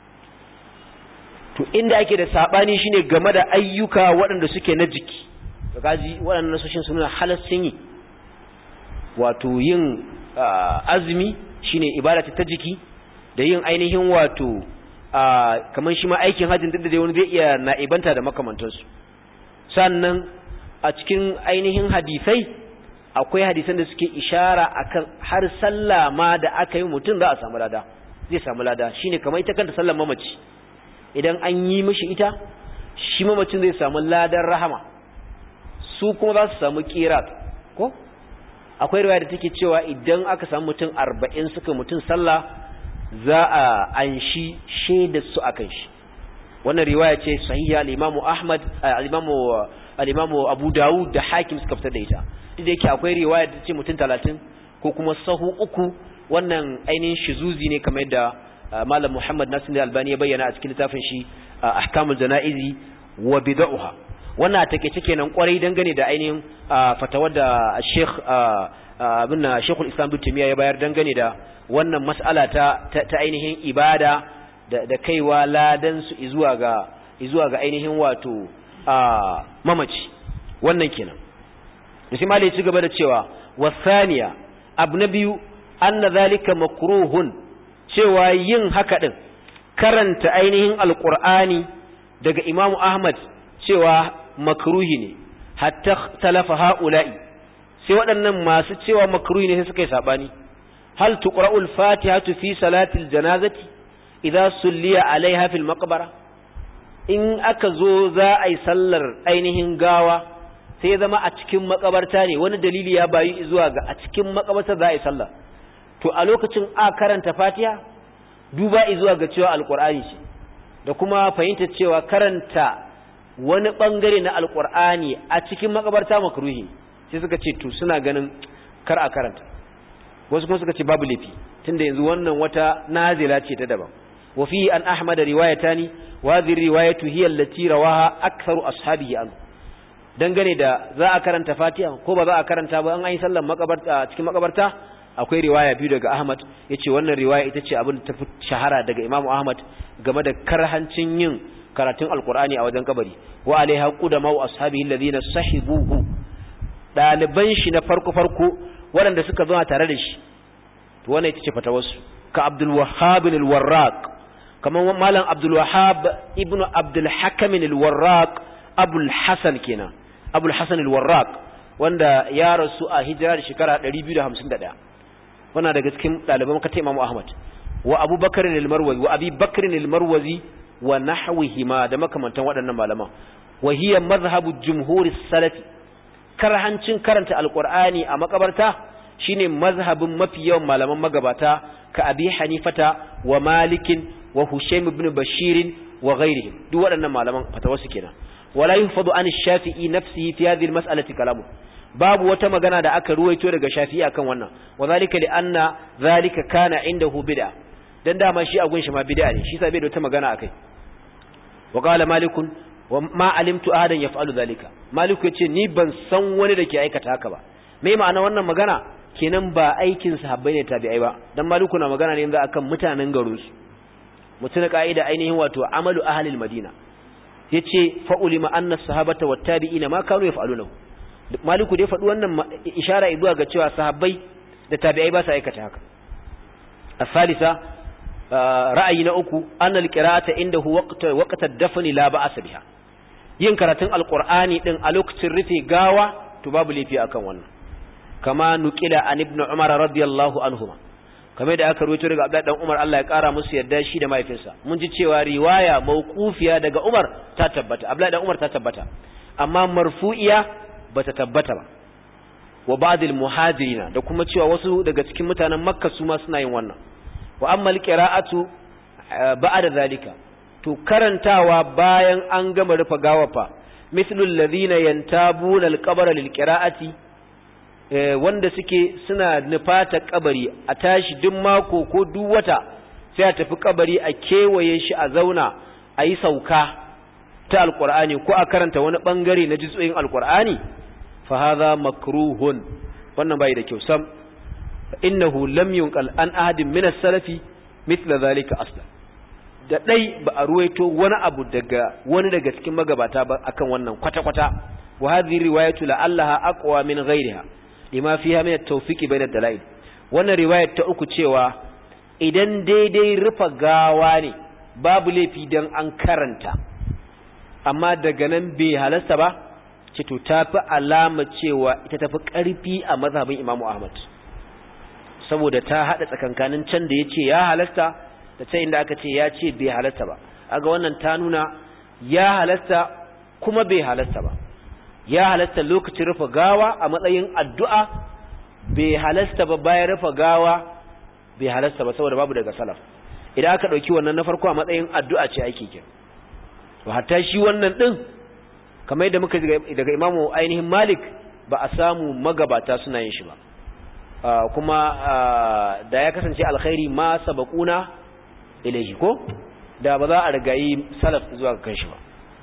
To inda ake da sabani shine game da ayyuka waɗanda suke na jiki, kaji waɗannan nasoshin suna halastin yi, wato yin azumi shine ibada ta jiki, da yin ainihin wato kamar shi ma aikin hajjin duk da dai wani zai iya na'ibanta da makamantansu. Sannan a cikin ainihin hadisai akwai hadisan da suke ishara akan har sallah ma da aka yi mutum za a samu lada, zai samu lada, shine kamar ita kanta sallar mamaci, idan an yi mishi ita shi mamacin zai samu ladan rahama, su kuma za su samu qirat ko. Akwai riwaya da take cewa idan aka samu mutum 40 suka mutum sallah za a anshi shaidar su akan shi. Wannan riwaya ce sahiha al-Imam Ahmad, al-Imam Abu Dawud da Hakim suka fitar da ita. Duk da yake akwai riwaya da ce mutum 30 ko kuma sahu uku, wannan ainihin shizuzi ne kamar yadda Malam Muhammad Nasir Albani ya bayyana a cikin littafin shi Ahkamul Janaizi wa Bid'ah. Wannan take kenan kwarai dangane da ainihin fatawar da Sheikh Sheikhul Islam Ibn Taymiyyah ya bayar dangane da wannan mas'ala ta ainihin ibada da kaiwa ladan su zuwa ga ainihin wato mamaci. Wannan kenan. Sai malai ya ci gaba da cewa wasaniya abnabiyu anna zalika makruhun, cewa yin haka din karanta ainihin alqur'ani daga Imam Ahmad cewa makruhi ne, hatta talafa haula'i, sai waɗannan masu cewa makruhi ne sai suka yi sabani. Hal tuqra'ul fatihatu fi salatil janazati idza sulliya alaiha fil maqbara? In aka zo za a yi sallar ainihin gawa sai ya zama a cikin makabarta ne, wani dalili ya bayi zuwa ga a cikin makabarta za a yi sallah, to a lokacin a karanta Fatiha duba zuwa ga cewa alqur'ani ce da kuma fahimtar cewa karanta wani bangare na alqur'ani a cikin makabarta makruhi, sai suka ce to suna ganin kar a karanta. Wasu kuma suka ce babu lafi tunda yanzu wannan wata nazila ce ta daban. wa fi an ahmad riwayatani wa hadhihi riwayatu hiya allati rawaha aktharu ashabihi an, dangane da za a karanta Fatiha ko ba za a karanta ba an yi sallar makabarta cikin makabarta, akwai riwaya biyu daga Ahmad, yace wannan riwaya ita ce abin da ta fi shahara daga Imam Ahmad game da karhancin yin karatun alqur'ani a wajen kabari. wa alaiha qudama ashabihi alladhina sahibuhu, daliban shi na farko waɗanda suka zo tare da shi, to wannan ita ce fatawarsu, ka Abdul Wahhab al-Warraq, kamar malam Abdul Wahhab ibn Abdul Hakim al-Warraq, Abul Hasan kenan, Abul Hasan al-Warraq, wanda ya rasu a hijira da shekara 251, wannan daga cikin daliban kata Imam Ahmad. wa Abu Bakr al-Marwazi wa Abi Bakr al-Marwazi wa nahwihima, da makamantan waɗannan malaman. wa hiya madhhabu jumhur as-salaf, karhancin karanta alqur'ani a makabarta shine mazhabin mafi yawan malaman magabata ka Abi Hanifata wa Malikin wa Hushaym ibn Bashir wa ghayrihim, duk waɗannan malaman fatawarsu kenan. wala yufadu an ash-Shafi'i nafsihi fi hadhihi al-mas'alati kalamu, babu wata magana da aka ruwaito daga Shafi'i akan wannan. wa zalika li anna zalika kana indahu bid'a, dan dama shi a gunshi ma bid'a ne, shi sai bai da wata magana akai. wa qala Malikun wa ma alimtu ahadan yaf'alu zalika, Maliku yace ni ban san wani da ke aikata haka ba. me ma'ana wannan magana? kenan ba aikin sahabbai ne tabi'ai ba, dan Maliku na magana ne yanzu akan mutanen garin su. mutuna ka'ida ainihin wato amalu ahlil madina, yace fa ulima anna sahabata wat tabi'ina ma kanu yaf'alunahu. Maliku dai faɗi wannan ishara zuwa ga cewa sahabbai da tabi'ai ba su aikata haka. as-salisa ra'ayi na uku, anna al-qira'ata indahu waqta ad-dafn la ba'as biha, yin karatun alqur'ani din a lokacin rufe gawa to babu lafi akan wannan. kama nuqila an ibn Umar radiyallahu anhuma, kamar da aka rawaito daga Abdullah dan Umar Allah ya kara musu yadda shi da mahaifinsa. mun ji cewa riwaya mauqufiya daga Umar ta tabbata, Abdullah dan Umar ta tabbata, amma marfu'iya bata tabbata ba. wa ba'dil muhajirina, da kuma cewa wasu daga cikin mutanen Makka su ma suna yin wannan. wa amma al-qira'atu ba'da zalika, to karantawa bayan an gama rufe gawa fa, mithlu alladhina yantabuna al-qabra lil-qira'ati, wanda suke suna nufata kabari a tashi duk mako ko duk wata sai a tafi kabari a kewaye shi a zauna a yi sauka ta alqur'ani ko a karanta wani bangare na juz'o'in alqur'ani, fa hadha makruhun, wannan bai da kyau sam. innahu lam yunqal an ahadin min as-salafi mithla zalika aslan, da dai ba a ruwaito wani abu daga wani daga cikin magabata ba akan wannan kwata-kwata. wa hadhihi riwayatu la'allaha aqwa min ghayriha lima fiha min at-tawfiq bayna ad-dalail. wannan riwayar ta uku cewa idan daidai rufa gawa ne babu laifi dan an karanta, amma daga nan bai halasta ba, ce to tafi alama cewa ita tafi karfi a mazhabin Imam Ahmad, saboda ta hada tsakankanin can da yace ya halasta da ta inda aka ce ya ce bai halasta ba. aga wannan ta nuna ya halasta kuma bai halasta ba. ya halasta lokacin rufe gawa a matsayin addu'a, bai halasta ba bayan rufe gawa, bai halasta ba saboda babu daga salaf. idan aka dauki wannan na farko a matsayin addu'a ce ake kira, to hatta shi wannan din kamar yadda muka daga Imamu ainihin Malik ba a samu magabata suna yin shi ba. kuma da ya kasance alkhairi ma sabaquna ilayhi, ko da ba za a rigayi salaf zuwa kan shi ba.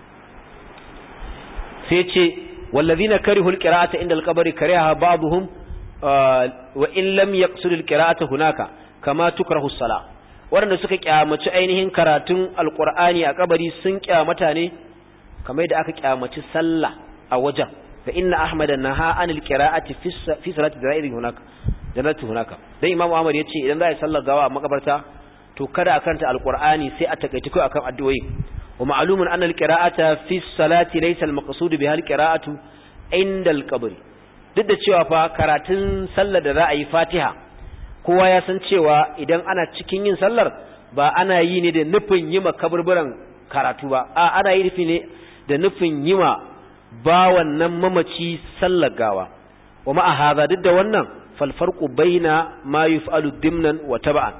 sai ce wallazina karihul qira'ata inda al-qabri kariha ba'dhum wa in lam yaqsid al-qira'ata hunaka kama tukrahu as-salah, wanda suka kyamaci ainihin karatun alqur'ani a kabari sun kyamata ne kamar da aka kyamaci sallah a wajen. fa inna ahmad naha an al-qira'ati fi salati da'iri hunaka janatu hunaka, dan Imam Ahmad yace idan za a yi sallar gawa a makabarta to kada a karanta alqur'ani sai a takaice kai akan addu'o'i. wa ma'lumun anna alqira'ata fi salati laysa almaqsud biha alqira'atu inda alqabr, duk da cewa fa karatun sallar da za a yi Fatiha kowa ya san cewa idan ana cikin yin sallar ba ana yi ne da nufin yima kaburburan karatu ba, ana yi ne da nufin yima ba wannan mamaci sallar gawa wa ma'a hadha duk da wannan fal farqu baina ma yuf'alu dimnan wa tab'an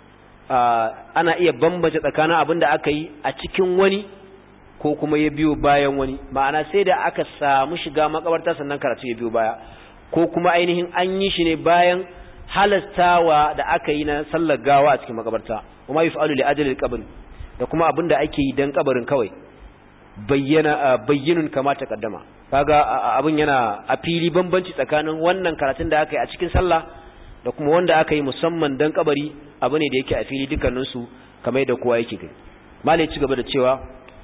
ana iya bambance tsakanin abin da aka yi a cikin wani ko kuma ya biyo bayan wani, ma'ana sai da aka samu shiga makabarta sannan karatu ya biyo baya, ko kuma ainihin an yi shi ne bayan halastawa da aka yi na sallar gawa a cikin makabarta. Kuma yuf'alu li ajli al-qabr, da kuma abin da ake yi dan kabarin kawai, bayyinun kama ta kaddama. Kaga abin yana a fili bambanci tsakanin wannan karatun da aka yi a cikin sallah da kuma wanda aka yi musamman dan kabari, abu ne da yake a fili dukkanin su kamar yadda kowa yake gani. Malai ci gaba da cewa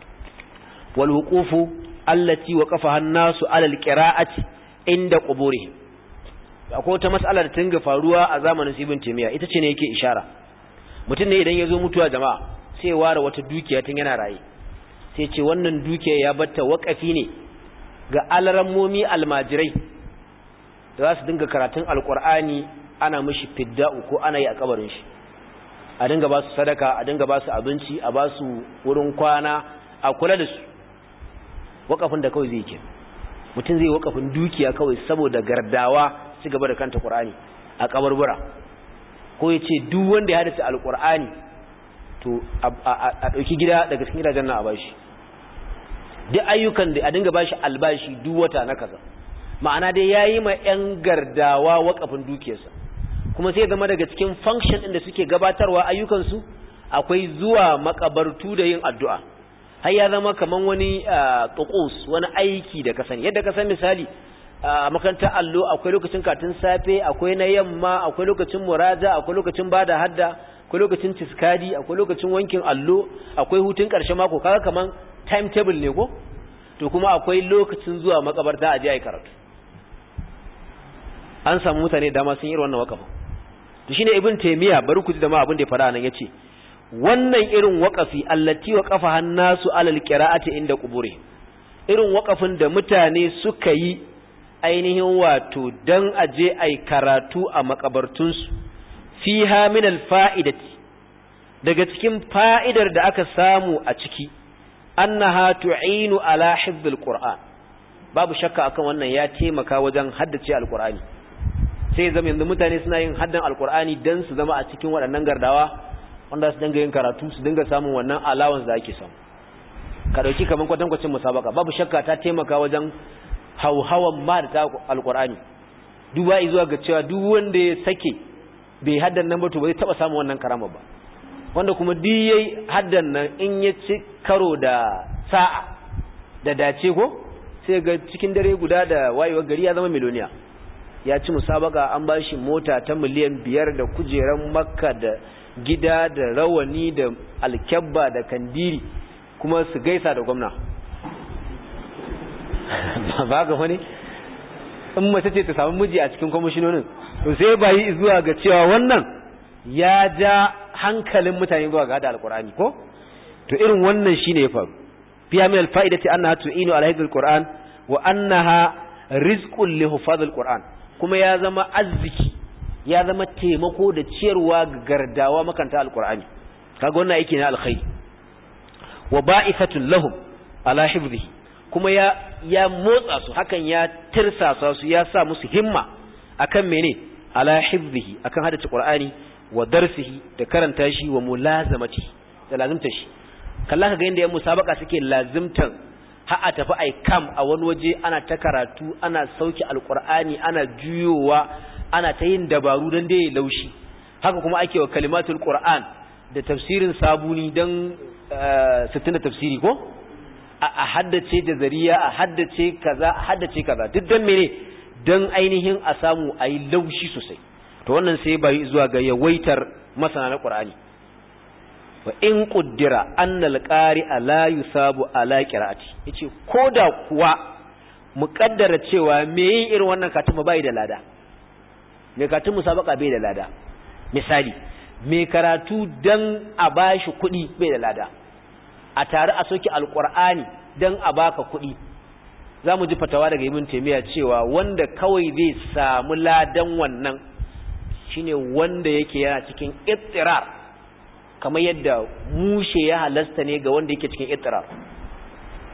wal wuqufu allati waqafaha an-nasu ala al-qira'ati inda quburihim. Akwai wata mas'ala da tinga faruwa a zamanin Ibn Taymiyyah, ita ce ne yake ishara. Mutum ne idan ya zo mutuwa jama'a sai ya ware wata dukiya tun yana raye, sai ce wannan dukiya ya batta waƙafi ne ga alarammomi almajirai da za su dinga karatun alƙur'ani, ana mishi fidda'u ko ana yi a kabarin shi, a dinga ba su sadaka, a dinga ba su abinci, a ba su wurin kwana, a kula da su. Waƙafin da kawai zai ke mutum zai waƙafin dukiya kawai saboda gardawa su gaba da kanta ƙur'ani a kabarbura, ko ya ce duk wanda ya haddace alƙur'ani to a ɗauki gida daga cikin gidajen nan a bashi, duk ayyukan da a dinga bashi albashi duk wata na kaza. Ma'ana dai yayi ma ƴan gardawa waƙafin dukiyarsa, kuma sai zama daga cikin function ɗin da suke gabatarwa ayyukansu akwai zuwa makabartu da yin addu'a. Har ya zama kaman wani tuqus, wani aiki da ka sani, yadda ka san misali a makarantar allo akwai lokacin katin safe, akwai na yamma, akwai lokacin muraja, akwai lokacin bada hadda, akwai lokacin tiskadi, akwai lokacin wankin allo, akwai hutun ƙarshen mako. Kaga kaman timetable ne ko? To kuma akwai lokacin zuwa makabarta a je ayi karatu. An samu mutane dama sun yi wannan wakafa. To shine Ibn Taymiyyah, bari ku ji da ma abin da ya fara nan, yace wannan irin waqafi allati waqafa hannasu alal qira'ati inda quburi, irin waqafin da mutane suka yi ainihin wato dan aje ai karatu a makabartunsu, fiha min alfa'idati, daga cikin fa'idar da aka samu a ciki, annaha tu'inu ala hifdhil qur'an. Babu shakka akan wannan ya taimaka wajen haddace alqur'ani. Sai zama yanzu mutane suna yin haddan alqur'ani dan su zama a cikin waɗannan gardawa wanda su dinga yin karatu, su dinga samun wannan allowance da ake samu. Ka dauki kaman kwatankwacin musabaka, babu shakka ta taimaka wajen hauhawan ma da alqur'ani. Duba zuwa ga cewa duk wanda ya sake bai haddan nan ba to bai taba samu wannan karama ba, wanda kuma duk yayi haddan nan in ya ci karo da sa'a da dace ko sai ga cikin dare guda da wayewar gari ya zama miliyoniya, ya ci musabaka, an bashi mota ta miliyan 5 da kujeran Makka da gida da rawani da alkyabba da kandiri, kuma su gaisa da gwamna. Ba ga wani in mace ce ta samu miji a cikin kwamishinonin, to sai bayi zuwa ga cewa wannan ya ja hankalin mutane zuwa ga hada alqur'ani ko? To irin wannan shine ya faru. Fiya min alfa'idati annaha tu'inu ala hifdhil qur'an wa annaha rizqun li hufadhil qur'an, kuma ya zama arziki, ya zama taimako da ciyarwa ga gardawa makanta alqur'ani. Kaga wannan yake na alkhairi. Wa ba'ifatun lahum ala hifdhihi, kuma ya motsa su, hakan ya tirsasa su, ya sa musu himma akan mene? Ala hifdhihi, akan hadace qur'ani wa darsihi, da karanta shi, wa mulazamati, da lazimta shi. Kalla ka ga inda yan musabaka suke lazimtan har a tafi ai kam a wani waje, ana ta karatu, ana sauki alqur'ani, ana juyowa, ana ta yin dabaru dan dai laushi. Haka kuma ake wa kalimatul qur'an da tafsirin sabuni dan 60 tafsiri ko? A haddace jazariya, a haddace kaza, a haddace kaza, duk dan mene? Dan ainihin a samu ayi laushi sosai. To wannan sai bai zuwa ga yawaitar masana na qur'ani. Wa in quddira anna al-qari'a la yusabu ala qira'ati, yace koda kuwa muqaddara cewa me yin irin wannan katuma bai da lada, me katun musabaka bai da lada. Misali, me karatu dan a bashi kuɗi bai da lada, a tare a soki alqur'ani dan a baka kuɗi. Zamu ji fatawa daga Ibn Taymiyyah cewa wanda kawai zai samu ladan wannan shine wanda yake yana cikin ittirar, kamar yadda mushe ya halasta ne ga wanda yake cikin ittirar.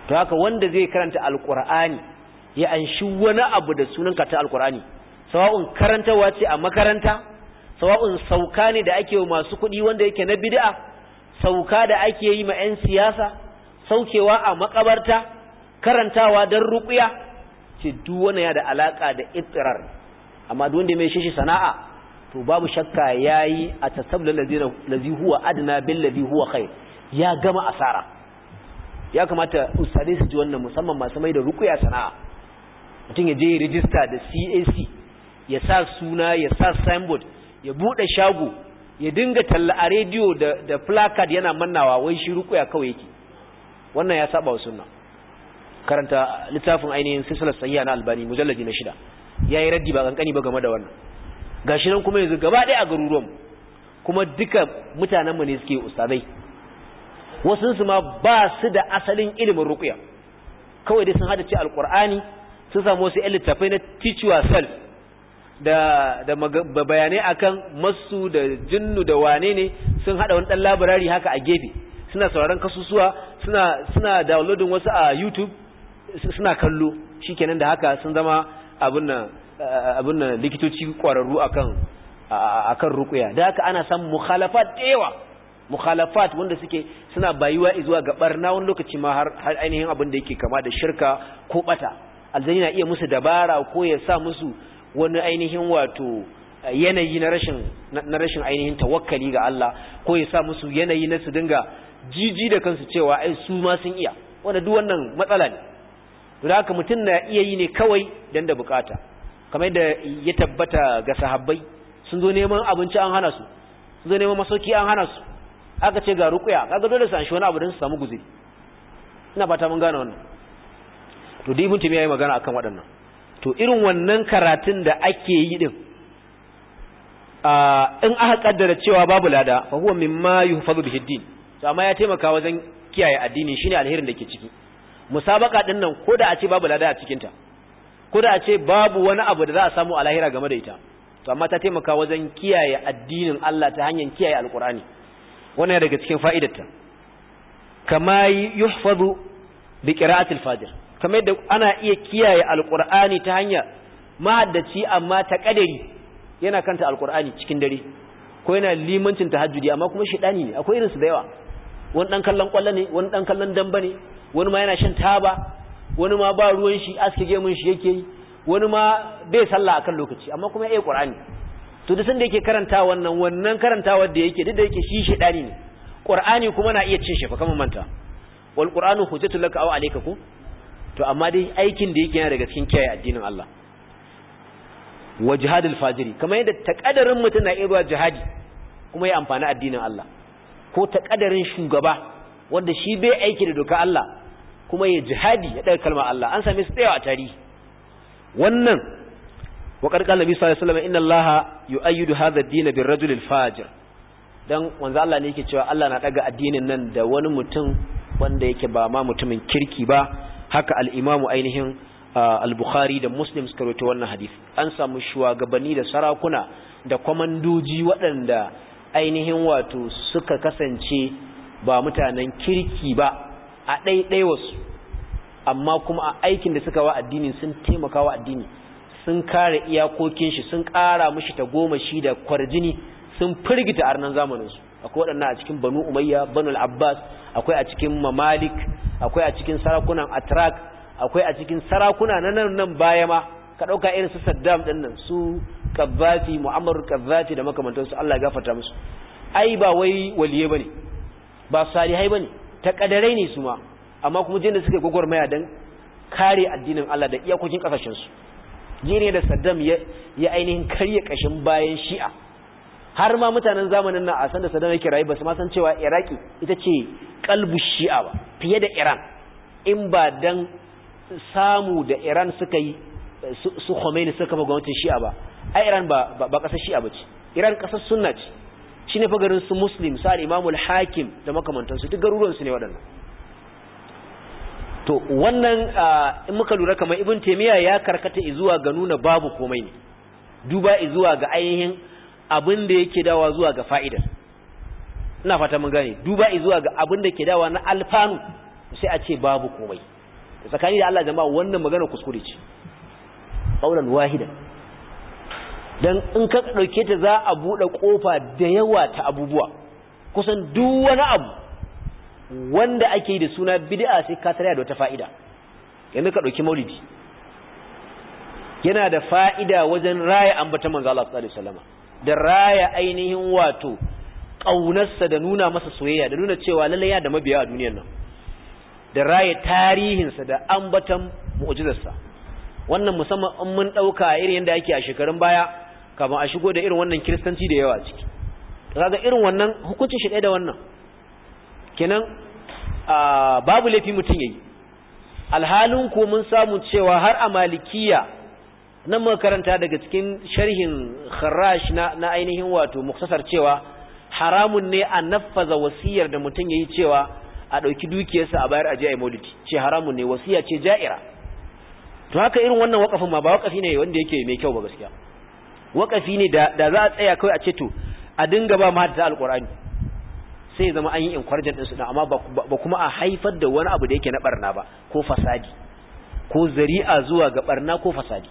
to haka wanda zai karanta alqur'ani ya anshi wani abu da sunan ta alqur'ani sawa'un karantawa ce a makaranta sawa'un sauka ne da ake wa masu kuɗi wanda yake na bid'a sauka da ake yi ma 'yan siyasa saukewa a makabarta karantawa don ruqya ce duk wani ya da alaka da ittirar amma duk wanda mai shi sana'a to babu shakka yayi a tasabbul ladzi huwa adna bil ladzi huwa khair ya gama asara ya kamata ustadai su ji wannan musamman masu mai da ruqya sana'a mutum ya je register da CAC ya sa suna ya sa signboard ya bude shago ya dinga talla a radio da placard yana mannawa wai shi ruqya kawai yake wannan ya saba wa sunna karanta littafin ainihin silsilar sahiha na Albani mujalladi na 6 yayi raddi ba kankani ba game da wannan gashi nan kuma yanzu gaba ɗaya a garuruwan kuma duka mutanen mu ne suke ustadai wasu su ma ba su da asalin ilimin ruqya kawai dai sun hada ce alqur'ani sun samu wasu littafai na teach yourself da bayanai akan masu da jinnu da wane ne sun hada wani dan library haka a gefe suna sauraron kasusuwa suna downloading wasu a YouTube suna kallo shikenan da haka sun zama abun nan likitoci kwararru akan ruqya da haka ana samun mukhalafat dewa mukhalafat wanda suke suna bayuwa zuwa ga barna wani lokaci ma har ainihin abin da yake kama da shirka ko bata aljani na iya musu dabara ko ya sa musu wani ainihin wato yanayi na rashin ainihin tawakkali ga Allah ko ya sa musu yanayi na su dinga jiji da kansu cewa ai su ma sun iya wanda duk wannan matsala ne to da haka mutum na iya yi ne kawai dan da bukata kamar da ya tabbata ga sahabbai sun zo neman abinci an hana su sun zo neman masauki an hana su aka ce ga ruqya kaga dole su an shi wani abu don su samu guzuri ina fata mun gane wannan to dai mun yayi magana akan waɗannan to irin wannan karatun da ake yi din in aka kaddara cewa babu lada fa huwa mimma yuhfazu bihi din to amma ya taimaka wajen kiyaye addini shine alherin da ke ciki musabaka din nan koda a ce babu lada a cikin ta koda a ce babu wani abu da za a samu a lahira game da ita to amma ta taimaka wajen kiyaye addinin Allah ta hanyar kiyaye alqur'ani wannan daga cikin fa'idarta kama yuhfazu bi qira'atil fajr kamar yadda ana iya kiyaye alqur'ani ta hanyar mahaddaci amma ta kadari yana kanta alqur'ani cikin dare ko yana limancin tahajjudi amma kuma shedani ne akwai irin su da yawa wani dan kallon kwallo ne wani dan kallon damba ne wani ma yana shan taba wani ma ba ruwan shi aske gemun shi yake yi wani ma bai sallah akan lokaci amma kuma yayi qur'ani to duk sanda yake karanta wannan karantawar da yake duk da yake shi shedani ne qur'ani kuma na iya cin shi fa kamar manta wal qur'anu hujjatul laka aw alayka ku to amma dai aikin da yake yana daga cikin kiyaye addinin Allah wa jihadul fajiri kamar yadda takaddarin mutum na iya jihadi kuma ya amfani addinin Allah ko takaddarin shugaba wanda shi bai aiki da doka Allah kuma ya jihadi ya daga kalmar Allah an same su tsayawa a tarihi wannan wa qarqal nabi sallallahu alaihi wasallam inna Allah yu'ayyidu hadha ad-din bir-rajul al-fajir dan manzo Allah ne yake cewa Allah na daga addinin nan da wani mutum wanda yake ba ma mutumin kirki ba haka al-imamu ainihin al-Bukhari da Muslim suka rawaito wannan hadisi an samu shugabanni da sarakuna da komandoji waɗanda ainihin wato suka kasance ba mutanen kirki ba a ɗaiɗaiwarsu amma kuma a aikin da suka wa addini sun taimaka wa addini sun kare iyakokin shi sun ƙara mishi ta goma shi da kwarjini sun firgita arnan zamaninsu akwai waɗannan a cikin Banu Umayya Banu al-Abbas akwai a cikin Mamalik akwai a cikin sarakunan Atrak akwai a cikin sarakuna na nan baya ma ka dauka irin su Saddam din nan su Qaddafi Muammar Qaddafi da makamantansu Allah ya gafarta musu ai ba wai waliye bane ba salihai bane ta kadarai ne su ma amma kuma jinda suke gogormaya dan kare addinin Allah da iyakokin kasashen su jine da Saddam ya ainihin karye kashin bayan Shi'a har ma mutanen zamanin nan a san da Saddam yake rayu ba su ma san cewa Iraki ita ce kalbu Shi'a ba fiye da Iran in ba dan samu da Iran suka yi su Khomeini suka kafa gwamnatin Shi'a ba ai Iran ba kasar Shi'a bace Iran kasar sunna ce shine fa garin su Muslim sa Imam al-Hakim da makamantansu duk garuruwan su ne waɗannan to wannan in muka lura kamar Ibn Taymiyyah ya karkata zuwa ga nuna babu komai ne duba zuwa ga ainihin abin da yake dawa zuwa ga fa'ida ina fata mun gane duba zuwa ga abin da ke dawa na alfanu sai a ce babu komai tsakani da Allah jama'a wannan magana kuskure ce qaulan wahidan dan in ka dauke ta za a bude kofa da yawa ta abubuwa kusan duk wani abu wanda ake yi da suna bid'a sai ka tare da wata fa'ida yanzu ka dauki maulidi yana da fa'ida wajen raya ambata manzo Allah sallallahu alaihi wasallam da raya ainihin wato kaunarsa da nuna masa soyayya da nuna cewa lalle ya da mabiya a duniyar nan da raya tarihinsa da ambatan mu'jizarsa wannan musamman in mun dauka irin yanda ake a shekarun baya kafin a shigo da irin wannan kristanci da yawa ciki kaga irin wannan hukuncin shi da wannan kenan babu laifi mutun yayi alhalin ko mun samu cewa har a malikiya nan muka karanta daga cikin sharhin Kharrash na ainihin wato muktasar cewa haramun ne a naffaza wasiyar da mutun yayi cewa a dauki dukiyarsa a bayar aje ai maulidi ce haramun ne wasiya ce ja'ira to haka irin wannan wakafin ma ba wakafi ne wanda yake mai kyau ba gaskiya wakafi ne da za a tsaya kai a ce to a dinga ba mahadda alqur'ani sai zama an yi encouragement din su da amma ba kuma a haifar da wani abu da yake na barna ba ko fasadi ko zari'a zuwa ga barna ko fasadi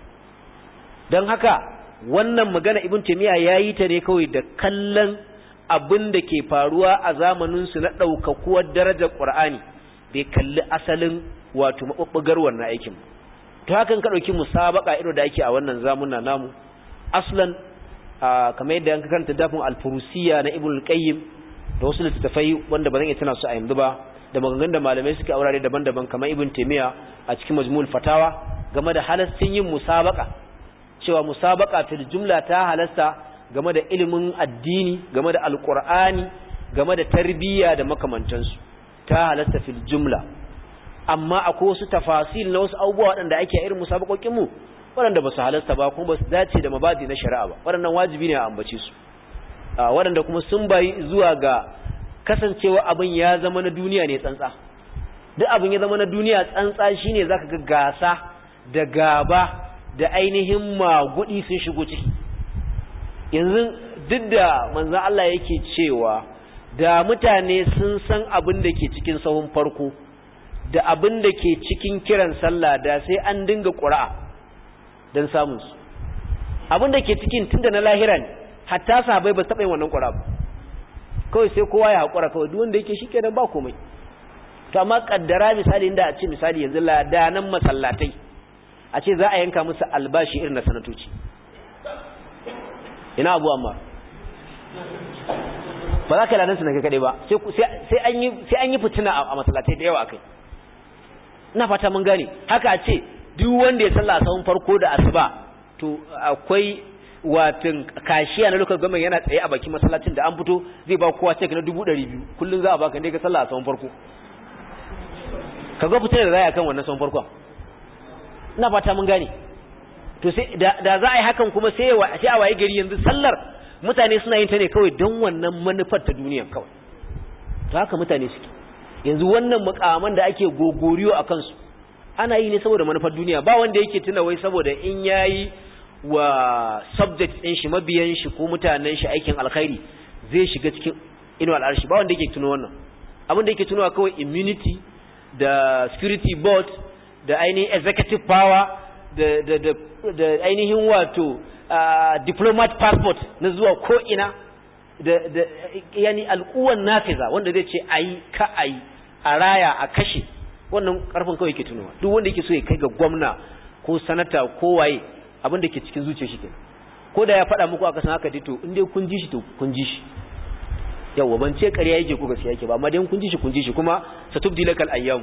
dan haka wannan magana ibn taymiya yayi ta ne kawai da kallon abin da ke faruwa a zamanin su na daukakuwar darajar qur'ani bai kalli asalin wato mabubbugar wannan aikin to hakan ka dauki musabaka irin da ake a wannan zamunna namu aslan kamar yadda an karanta dafin al-furusiyya na ibn al-qayyim da wasu littattafai wanda ba zan iya tana su a yanzu ba da maganganun da malamai suke aurare daban-daban kamar ibn taymiya a cikin majmu'ul fatawa game da halastin yin musabaka cewa musabaka fil jumla ta halasta game da ilimin addini game da alqur'ani game da tarbiyya da makamantansu ta halasta fil jumla amma akwai wasu tafasil na wasu abubuwa waɗanda ake irin musabakokin mu waɗanda ba su halasta ba kuma ba su dace da mabadi na shari'a ba waɗannan wajibi ne a ambace su waɗanda kuma sun bayi zuwa ga kasancewa abin ya zama na duniya ne tsantsa duk abin ya zama na duniya tsantsa shine zaka ga gasa da gaba da ainihin magudi sun shigo ciki yanzu duk da manzon Allah yake cewa da mutane sun san abin da ke cikin sahun farko da abin da ke cikin kiran sallah da sai an dinga ƙura'a don samun su abin da ke cikin tunda na lahira ne hatta sahabbai ba su taɓa yin wannan ƙura'a ba kawai sai kowa ya haƙura kawai duk wanda yake shikenan ba komai to amma kaddara misali inda a ce misali yanzu ladanan masallatai a ce za a yanka musu albashi irin na sanatoci ina abu amma ba za ka ladan su na kaɗai ba sai an yi fitina a masallatai da yawa akai ina fata mun gane haka a ce duk wanda ya salla a sahun farko da asuba to akwai watin kashiya na lokacin gwamnati yana tsaye a bakin masallacin da an fito zai ba kowa cek na 200 kullun za a baka ne ka salla a sahun farko kaga fitina da zai akan wannan sahun farko ina fata mun gane to sai da za a yi hakan kuma sai a waye gari yanzu sallar mutane suna yin ta ne kawai don wannan manufar ta duniya kawai to haka mutane suke yanzu wannan mukaman da ake gogoriyo a kansu ana yi ne saboda manufar duniya ba wanda yake tuna wai saboda in yayi wa subject din shi mabiyan shi ko mutanen shi aikin alkhairi zai shiga cikin inuwal arshi ba wanda yake tuno wannan abin da yake tunowa kawai immunity da security board da ainihin executive power da ainihin wato diplomat passport na zuwa ko ina da yani al'uwan nafiza wanda zai ce ayi ka ayi a raya a kashe wannan karfin kawai yake tunowa duk wanda yake so ya kai ga gwamna ko sanata ko waye abin da ke cikin zuciyar shi kenan ko da ya faɗa muku aka san haka to in dai kun ji shi to kun ji shi yawa ban ce ƙarya yake ko gaskiya yake ba amma dai kun ji shi kuma satubdilakal ayyam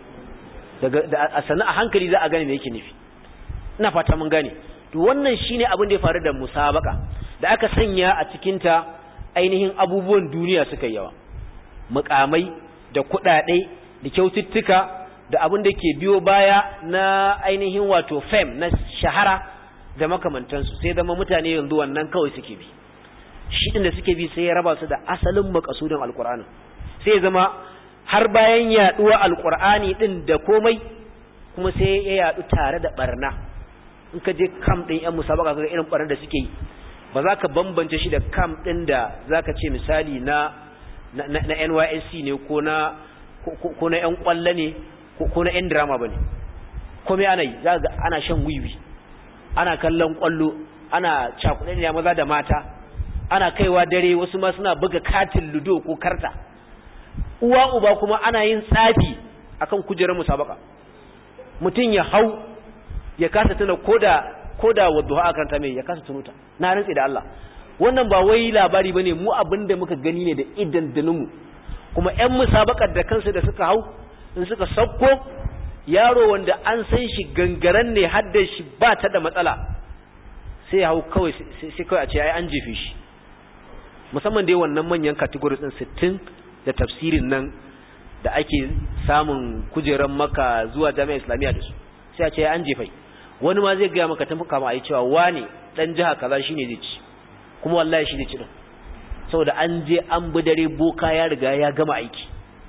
daga a sana a hankali za a gane me yake nufi ina fata mun gane to wannan shine abin da ya faru da musabaka da aka sanya a cikin ta ainihin abubuwan duniya suka yawa mukamai da kuɗaɗe da kyaututtuka da abin da ke biyo baya na ainihin wato fame na shahara da makamantansu sai zama mutane yanzu wannan kawai suke bi shi din da suke bi sai ya raba su da asalin makasudin alkur'ani sai ya zama har bayan yaduwa alkur'ani din da komai kuma sai ya yadu tare da barna in ka je kam din yan musabaka kaga irin barna da suke yi ba za ka bambance shi da kam din da zaka ce misali na NYSC ne ko na yan kwalla ne ko na yan drama bane komai ana yi za ga ana shan wiwi, ana kallon kwallo, ana cakuɗe ne maza da mata, ana kaiwa dare, wasu ma suna buga katin ludo ko karta. Uwa uba kuma ana yin tsafi akan kujerar musabaka, mutum ya hau ya kasa tuna koda wadduha a karanta mai ya kasa tunuta. Na rantsi da Allah wannan ba wai labari bane, mu abinda muka gani ne da idan dinmu. Kuma ƴan musabakar da kansu da suka hau in suka sauko, yaro wanda an san shi gangaren ne, hadda shi ba ta da matsala, sai ya hau kawai sai kawai a ce ai an jefe shi. Musamman dai wannan manyan categories din 60 da tafsirin nan da ake samun kujeran maka zuwa jami'ar islamiyya da su, sai a ce an jefai. Wani ma zai gaya maka tun kama a yi cewa wane dan jiha kaza shine zai ci, kuma wallahi shi zai ci din, saboda an je an bi dare, boka ya riga ya gama aiki.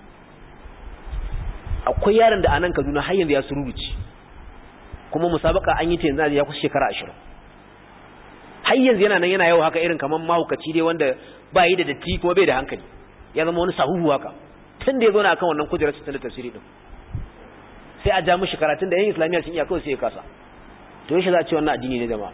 Akwai yaron da anan Kaduna har yanzu ya sururuci, kuma musabaka an yi ta yanzu ya kusa shekara 20, har yanzu yana nan yana yau haka irin kaman mahaukaci dai wanda ba yi da datti kuma bai da hankali, ya zama wani sahuhu haka tun da ya zo na akan wannan kujerar tattalin tafsiri din. Sai a ja mishi karatun da yan islamiyya sun iya kawai sai ya kasa. To yaushe za a ce wannan addini ne jama'a?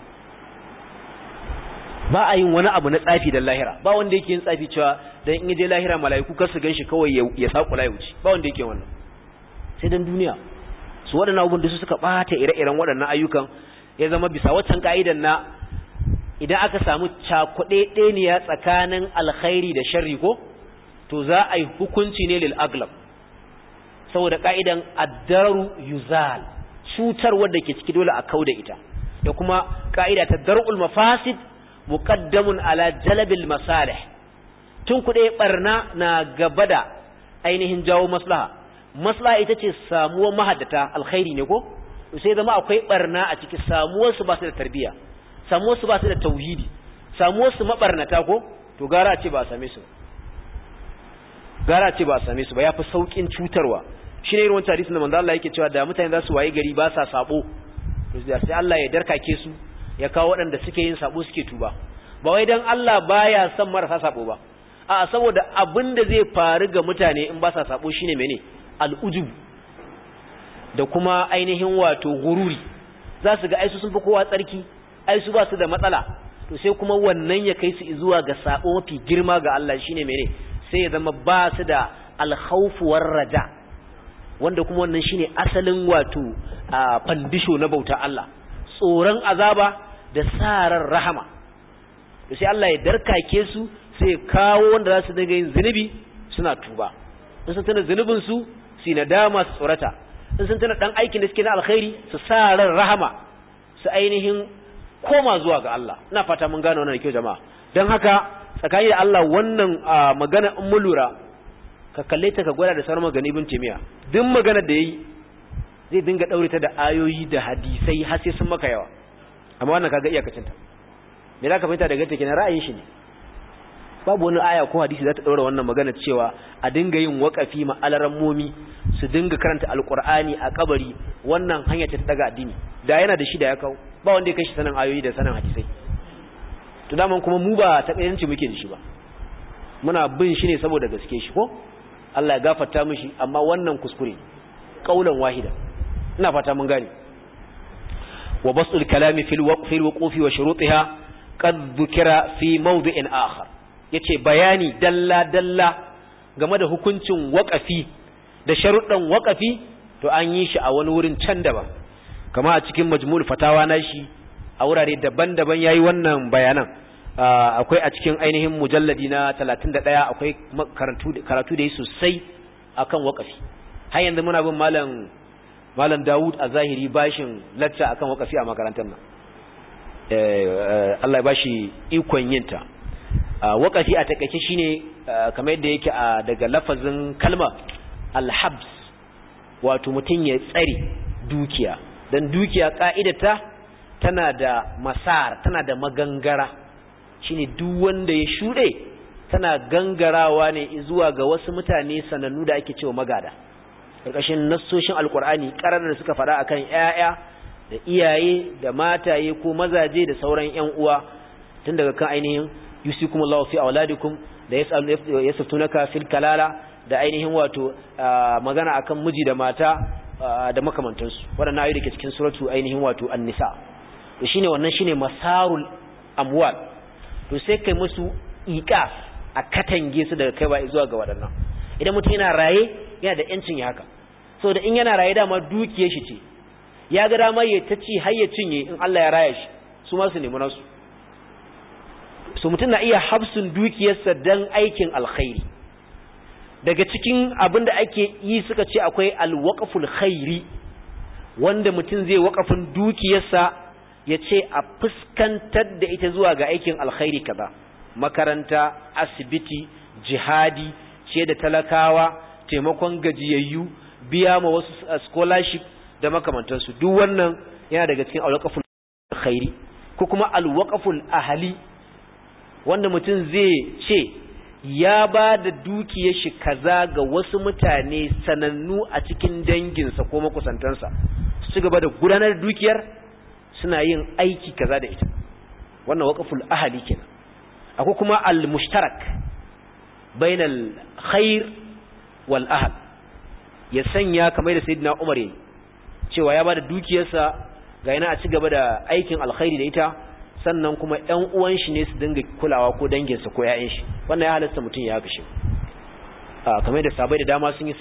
Ba a yin wani abu na tsafi da lahira, ba wanda yake yin tsafi cewa dan in je lahira mala'iku kar su ganshi kawai ya sakula ya wuce, ba wanda yake wannan, sai dan duniya. Su waɗannan abubuwan da su suka bata ire-iren waɗannan ayyukan, ya zama bisa waccan ka'idan na idan aka samu cakuɗe ɗeniya tsakanin alkhairi da sharri ko to za a yi hukunci ne lil aglab, saboda ka'idan ad-dararu yuzal, cutar wanda ke ciki dole a kauda ita, da kuma ka'ida ta dar'ul mafasid muqaddamun ala jalbil masalih, tun kuɗe barna na gaba da ainihin jawo maslaha. Maslaha ita ce samuwar mahaddata alkhairi ne ko, sai zama akwai barna a ciki, samuwar su ba su da tarbiyya, samuwar su ba su da tauhidi, samuwar su mabarnata ko, to gara a ce ba a same su, gara a ce ba a same su ba, yafi saukin cutarwa. Shi ne irin wancan hadisin da manzo Allah yake cewa da mutane za su waye gari ba sa sabo, to sai Allah ya darkake su, ya kawo waɗanda suke yin sabo suke tuba. Ba wai dan Allah baya son marasa sabo ba, a saboda abin da zai faru ga mutane in ba sa sabo shine mene? Al'ujub da kuma ainihin wato gururi. Za su ga aisu sun fi kowa tsarki, aisu ba su da matsala, to sai kuma wannan ya kai su zuwa ga sabo mafi girma ga Allah shine mene? Sai ya zama ba su da alkhawf war raja, wanda kuma wannan shine asalin wato fandisho na bauta Allah, tsoron azaba da sarar rahama. To sai Allah ya darkake su, sai kawo wanda za su dinga yin zunubi suna tuba, in sun tana zunubin su nadama su tsorata, in sun tana dan aikin da suke na alkhairi su sarar rahama, su ainihin koma zuwa ga Allah. Ina fata mun gane wannan da kyau jama'a. Dan haka tsakani da Allah wannan magana in mun lura, ka kalle ta ka gwada da sauran magana Ibn Taymiyyah, duk magana da yayi zai dinga daure ta da ayoyi da hadisai har sai sun maka yawa, amma wannan kaga iyakacin ta. Me zaka fahimta daga take na ra'ayin shi ne? Babu wani aya ko hadisi za ta daura wannan magana cewa a dinga yin waqafi ma alarammomi su dinga karanta alqur'ani a kabari, wannan hanya ce ta daga addini. Da yana da shi da ya kawo, ba wanda ya kai shi sanan ayoyi da sanan hadisai. To daman kuma mu ba ta kayanci muke da shi ba, muna bin shi ne saboda gaske shi ko Allah ya gafarta mishi, amma wannan kuskure kaulan wahida. Ina fata mun gane. Wa basul kalami fil wuqufi wa shurutiha qad dhukira fi mawdi'in akhar. Yace bayani dalla dalla game da hukuncin waqafi da sharuɗan waqafi to an yi shi a wani wurin can daban, kama a cikin majmu'ul fatawa nashi a wurare daban-daban yayi wannan bayanan. Akwai a cikin ainihin mujalladi na 31 akwai karatu da yi sosai akan waqafi. Har yanzu muna bin malam Dawud a zahiri bashin lecture akan waqafi a makarantar nan. Allah ya bashi ikon yinta. Waqafi a takeice shine kamar yadda yake daga lafazin kalma al-habs, wato mutun ya tsare dukiya, dan dukiya ka'idata tana da masar, tana da magangara, shine duk wanda ya shude tana gangarawa ne zuwa ga wasu mutane sanannu da ake cewa magada. Karkashin nassoshin alkur'ani karar da suka fada akan ƴaƴa da iyaye da mataye ko mazaje da sauran ƴan uwa, tun daga kan ainihin yusikumullahu fi auladikum da yas'alunaka fil kalala, da ainihin wato magana akan miji da mata da makamantansu waɗannan ayoyi da ke cikin suratu ainihin wato an-nisa to shine wannan shine masarul amwal to sai kai musu iqaf a katange su daga kaiwa zuwa ga waɗannan idan mutum yana raye yana da yancin ya haka saboda in yana raye dama dukiyar shi ce ya ga dama ya ta ci har ya cinye in Allah ya raya shi su ma su nemi nasu so mutum na iya hafsun dukiyarsa dan aikin alkhairi daga cikin abin da ake yi suka ce akwai alwaqful khairi wanda mutum zai waƙafin dukiyarsa ya ce a fuskantar da ita zuwa ga aikin alkhairi kaza makaranta asibiti jihadi ce da talakawa taimakon gajiyayyu biya ma wasu scholarship da makamantansu duk wannan yana daga cikin alwaqful khairi ko kuma alwaqful ahli wanda mutum zai ce ya ba da dukiyar shi kaza ga wasu mutane sanannu a cikin danginsa ko makusantansa su gaba da gudanar dukiyar suna yin aiki kaza da ita wannan waqful ahli kenan akwai kuma al-mushtarak bainal khair wal ahl ya sanya kamar da sayyidina Umar yayi cewa ya ba da dukiyarsa ga yana a ci gaba da aikin alkhairi da ita sannan kuma ƴan uwan shi ne su dinga kulawa ko danginsa ko ƴaƴan shi wannan ya halasta mutum ya haka shi kamar da sabai da dama sun yi su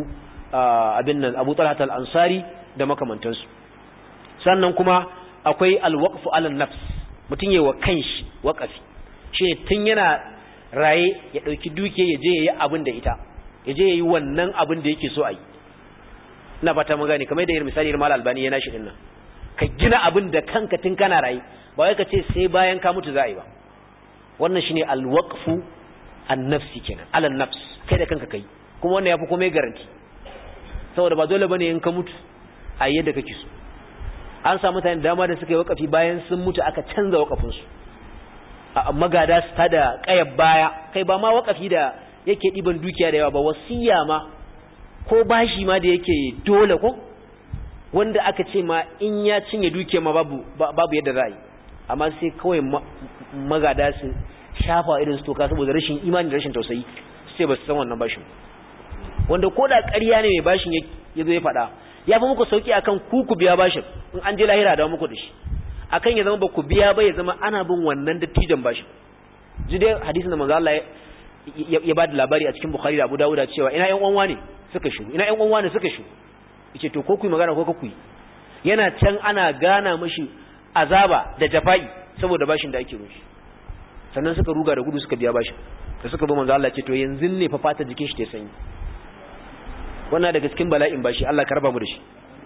Abu Talhat al-Ansari da makamantansu sannan kuma akwai al-waqfu ala nafs mutum yayi wa kanshi waqafi shi tun yana raye ya dauki duke ya je yayi abin da ita ya je yayi wannan abin da yake so a yi ina fata mun gane kamar da irin misali Mal Albani yana shi dinnan ka gina abin da kanka tun kana raye ba wai ka ce sai bayan ka mutu za a yi ba wannan shine alwaqfu an-nafsi kenan ala nafs kai da kanka kai kuma wannan yafi komai garanti saboda ba dole bane in ka mutu a yadda kake so an samu mutane dama da suka yi waqafi bayan sun mutu aka canza waqafin su magada su tada kayar baya kai ba ma waqafi da yake diban dukiya da yawa ba wasiya ma ko bashi ma da yake dole ko wanda aka ce ma in ya cinye dukiya ma babu yadda za a yi amma sai kawai magada su shafa irin su toka saboda rashin imani da rashin tausayi sai ba su san wannan bashin wanda ko da ƙarya ne mai bashin ya zo ya faɗa ya fi muku sauki akan ku biya bashin in an je lahira da muku da shi akan ya zama ba ku biya ba ya zama ana bin wannan dattijan bashin ji dai hadisin da manzo Allah ya ba da labari a cikin Bukhari da Abu Dawud cewa ina ƴan uwan ne suka shigo ina ƴan uwan ne suka shigo yace to ko ku yi magana ko ku yi yana can ana gana mishi azaba da jafa'i saboda bashin da ake mishi sannan suka ruga da gudu suka biya bashin da suka bi manzo Allah ce to yanzu ne fa fata jikin shi ta sanyi wannan daga cikin bala'in bashi Allah ka raba mu da shi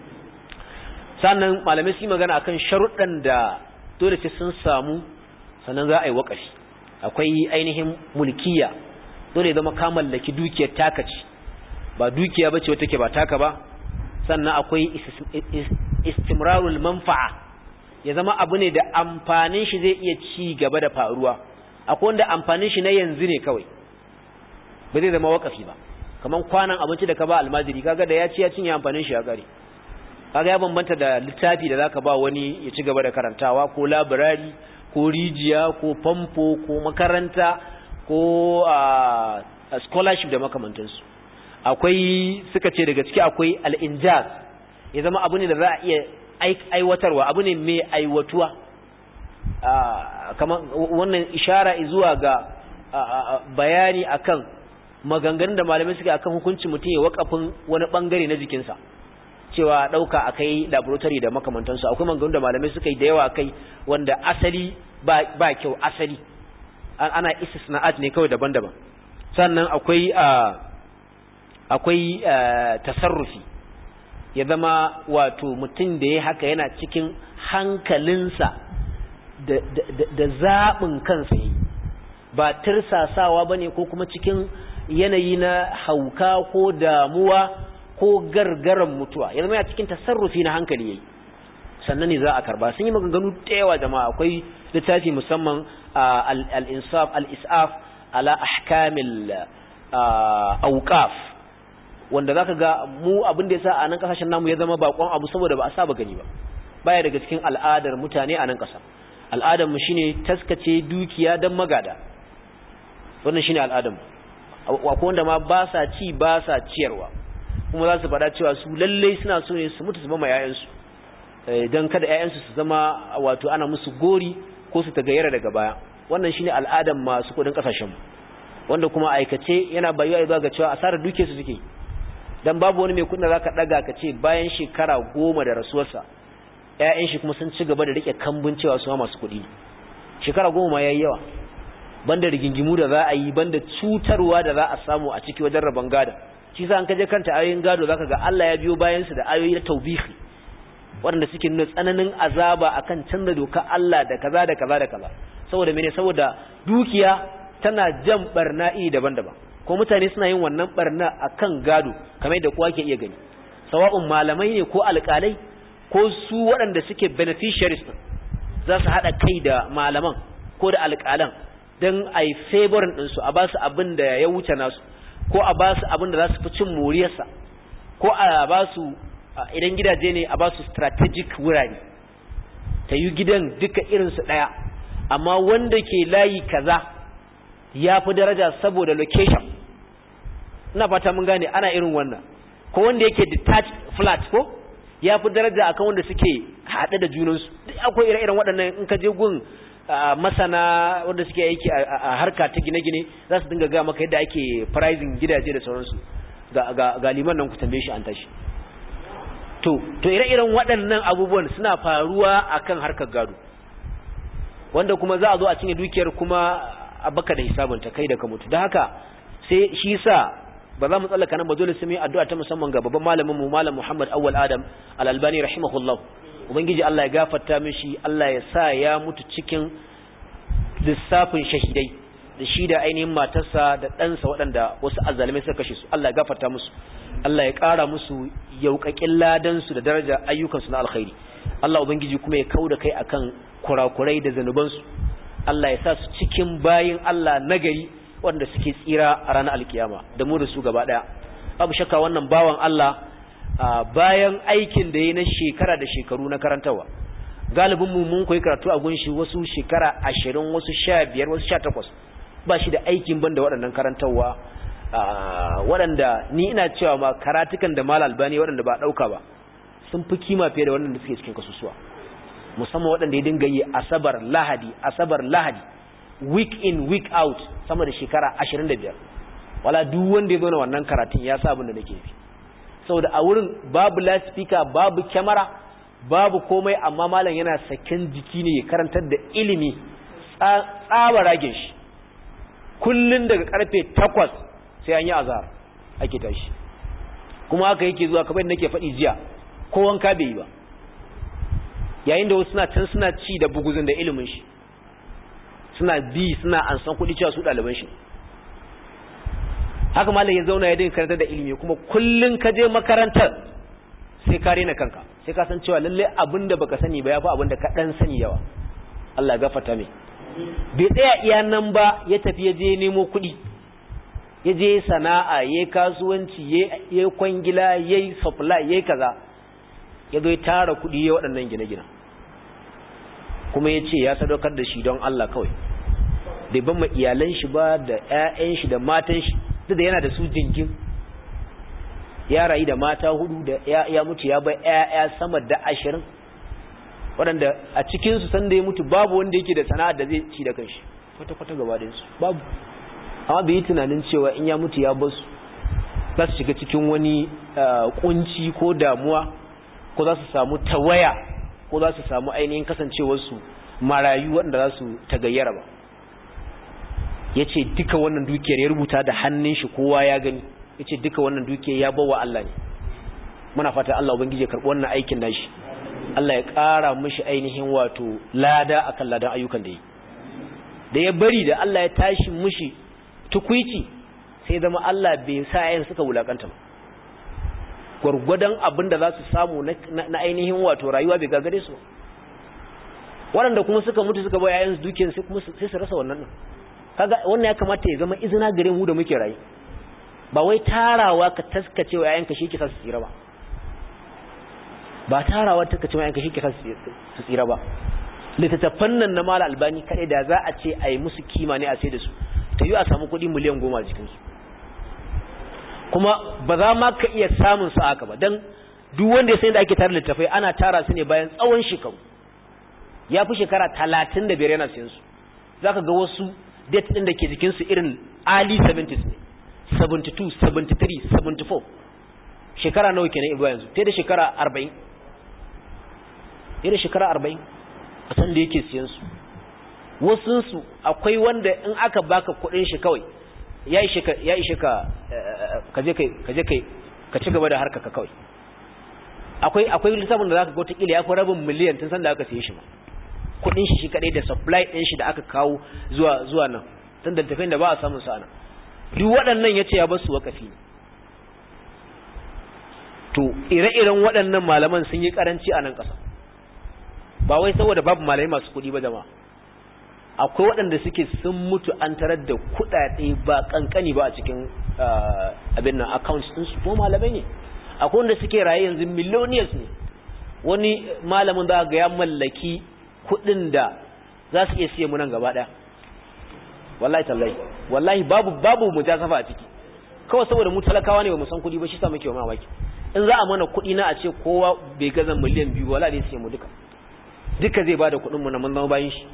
sannan malamai su yi magana akan sharuɗan da dole ce sun samu sannan za a yi waƙafi akwai ainihin mulkiya dole ya zama ka mallaki dukiyar taka ce ba dukiya bace wata ke ba taka ba sannan akwai istimrarul manfa'a ya zama abu ne da amfanin shi zai iya ci gaba da faruwa akwai wanda amfanin shi na yanzu ne kawai ba zai zama wakafi ba kaman kwanan abinci da ka ba almajiri kaga da ya ci ya cinye amfanin shi ya kare kaga ya bambanta da littafi da zaka ba wani ya ci gaba da karantawa ko library ko rijiya ko famfo ko makaranta ko scholarship da makamantansu akwai suka ce daga ciki akwai al-injaz ya zama abu ne da za a iya aiwatarwa abu ne mai aiwatuwa kamar wannan ishara zuwa ga bayani akan maganganun da malamai suka akan hukuncin mutum ya wakafin wani bangare na jikinsa cewa dauka akai laboratory da makamantansu akwai maganganun da malamai suka yi da yawa akai wanda asali ba kyau asali ana istisna'at ne kawai daban-daban sannan akwai tasarrufi ya zama wato mutum da ya haka yana cikin hankalinsa da zaɓin kansa yi ba tirsasawa ba ne ko kuma cikin yanayi na hauka ko damuwa ko gargaran mutuwa ya zama yana cikin tasarrufi na hankali yayi sannan ne za a karba sun yi maganganu da yawa jama'a akwai littafi musamman al-isaf ala ahkamil awqaf wanda zaka ga mu abin da yasa a nan kasashen namu ya zama bakon abu saboda ba a saba gani ba baya daga cikin al'adar mutane a nan kasa al'adar mu shine taskace dukiya dan magada wannan shine al'adar mu akwai wanda ma ba sa ci ba sa ciyarwa kuma za su faɗa cewa su lalle suna so ne su mutu su ba ma yayansu don kada yayansu su zama wato ana musu gori ko su tagayyara daga baya. Wannan shine al'adan masu kudin kasashen mu, wanda kuma aikace yana bayuwa zuwa ga cewa asarar duke su suke. Dan babu wani mai kudin da zaka daga ka ce bayan shekara 10 da rasuwarsa ƴaƴan shi kuma sun ci gaba da rike kambun cewa su ma masu kudi. Shekara 10 ma yayi yawa, banda rigingimu da za a yi, banda cutarwa da za a samu a ciki wajen rabon gado. Shi sa an kaje kanta ayoyin gado zaka ga Allah ya biyo bayan su da ayoyi na tawbihi waɗanda suke nuna tsananin azaba akan canza doka Allah da kaza da kaza da kaza. Saboda mene? Saboda dukiya tana jan barna iri daban-daban, ko mutane suna yin wannan barna akan gado kamar yadda kowa ke iya gani, sawa'un malamai ne ko alƙalai ko su waɗanda suke beneficiaries za su haɗa kai da malaman ko da alƙalan don a yi favorin ɗinsu, a ba su abin da ya wuce nasu, ko a ba su abin da za su fi cin moriyarsa, ko a ba su idan gidaje ne a ba su strategic wurare, ta yi gidan duka irinsu ɗaya, amma wanda ke layi kaza ya fi daraja saboda location. Ina fata mun gane ana irin wannan, ko wanda yake detached flat ko ya fi daraja akan wanda suke haɗe da junansu. Duk akwai ire-iren waɗannan. In ka je gun masana wanda suke aiki a harka ta gine-gine za su dinga ga maka yadda ake pricing gidaje da sauransu. Ga liman nan ku tambaye shi an tashi. To ire-iren waɗannan abubuwan suna faruwa akan harkar gado, wanda kuma za a zo a cinye dukiyar kuma a baka da hisabanta kai da ka mutu. Don haka sai shi sa ba za mu tsallaka nan ba, dole sai mu yi addu'a ta musamman ga babban malamin mu Malam Muhammad Awwal Adam Al-Albani rahimahullah. Ubangiji Allah ya gafarta mishi, Allah ya sa ya mutu cikin lissafin shahidai, da shi da ainihin matarsa da ɗansa waɗanda wasu azzalimai suka kashe su. Allah ya gafarta musu, Allah ya ƙara musu yauƙaƙin ladansu da daraja ayyukansu na alkhairi. Allah ubangiji kuma ya kauda kai akan kurakurai da zanubansu. Allah ya sa su cikin bayin Allah nagari wanda suke tsira a ranar alkiyama da mu da su gaba daya. Babu shakka wannan bawan Allah bayan aikin da yayi na shekara da shekaru na karantawa, galibin mu mun koyi karatu a gunshi wasu shekara 20, wasu 15, wasu 18, ba shi da aikin banda waɗannan karantawa waɗanda ni ina cewa ma karatukan da Malam Albani waɗanda ba dauka ba sun fi kima fiye da waɗanda suke cikin kasusuwa, musamman waɗanda ya dinga yi asabar lahadi week in week out sama da shekara 25. wala duk wanda ya zo na wannan karatun ya sa abin da nake yi, saboda a wurin babu loudspeaker, babu kyamara, babu komai, amma malam yana saken jiki ne ya karantar da ilimi tsaba ragin shi. Kullun daga karfe 8 sai an yi azhar ake tashi, kuma haka yake zuwa kamar nake faɗi jiya, ko wanka bai yi ba, yayin da wasu suna can suna ci da buguzun da ilimin shi, suna bi suna ansan kuɗi cewa su ɗaliban shi. Haka malam ya zauna ya dinga karantar da ilimi, kuma kullun ka je makarantar sai ka rena kanka, sai ka san cewa lalle abinda baka sani ba yafi abinda ka dan sani yawa. Allah ya gafarta mai. Bai tsaya iya nan ba, ya tafi ya je nemo kuɗi, ya je sana'a, yayi kasuwanci, yayi kwangila, yayi supply, yayi kaza, ya zo ya tara kuɗi ya waɗannan gine-gine, kuma ya ce ya sadaukar da shi don Allah kawai, bai ban ma iyalan shi ba da ƴaƴan shi da matan shi, duk da yana da su jingin. Ya rayu da mata 4 da ya mutu ya bai ƴaƴa sama da 20, waɗanda a cikin su san da ya mutu babu wanda yake da sana'ar da zai ci da kanshi kwata-kwata gaba da su babu. Amma bai yi tunanin cewa in ya mutu ya bar su za su shiga cikin wani kunci ko damuwa, ko za su samu tawaya, ko za su samu ainihin kasancewarsu marayu waɗanda za su tagayyara ba. Ya ce duka wannan dukiyar ya rubuta da hannun shi, kowa ya gani. Ya ce duka wannan dukiyar ya bawa Allah ne. Muna fata Allah ubangiji ya karɓi wannan aikin nashi, Allah ya ƙara mishi ainihin wato lada akan ladan ayyukan da yi. Da ya bari da Allah ya tashi mishi tukuici, sai zama Allah bai sa yayin suka wulakanta ba. Gwargwadon abin da za su samu na ainihin wato rayuwa bai gagare su. Waɗanda kuma suka mutu suka bai yayin dukiyar sai kuma sai su rasa wannan. Kaga wannan ya kamata ya zama izina gare mu da muke rayu. Ba wai tarawa ka taskace wa yayanka shi ke sa su tsira ba. Ba tarawa ta kace wa yayanka shi ke sa su tsira ba. Littattafan nan na Malam Albani kadai da za a ce a yi musu kima ne a sai da su, ta yi a samu kuɗi miliyan 10 a jikinsu. kuma ba za ma ka iya samun su haka ba dan duk wanda ya san da ake tara littafai ana tara su ne bayan tsawon shekaru ya fi shekara 35 yana siyan su zaka ga wasu date din da ke jikin su irin early 70s ne 72 73 74 shekara nawa kenan ibo yanzu sai da shekara 40 yana shekara 40 a san da yake siyan su wasu su akwai wanda in aka baka kudin shi kawai ya ishe ka kaje kai ka ci gaba da harka ka kawai akwai lissafin da zaka ga wata kila ya fi rabin miliyan tun san da aka siye shi ma kudin shi kadai da supply din shi da aka kawo zuwa nan tun da tafin da ba a samun sa nan duk waɗannan yace ya basu wakafi ne to ire-iren waɗannan malaman sun yi karanci a nan ƙasa ba wai saboda babu malamai masu kuɗi ba jama'a akwai waɗanda suke sun mutu an tarar da kuɗaɗe ba kankani ba a cikin abin nan accounts din su ko malamai ne akwai wanda suke raye yanzu millionaires ne wani malamin za ga ya mallaki kuɗin da za su iya siye mu nan gaba ɗaya wallahi tallahi wallahi babu mujasafa a ciki kawai saboda mu talakawa ne ba mu san kuɗi ba shi sa muke wa mamaki in za a mana kuɗi na a ce kowa bai gaza miliyan 2 wallahi dai siye mu duka zai bada kuɗin mu na mun zama bayin shi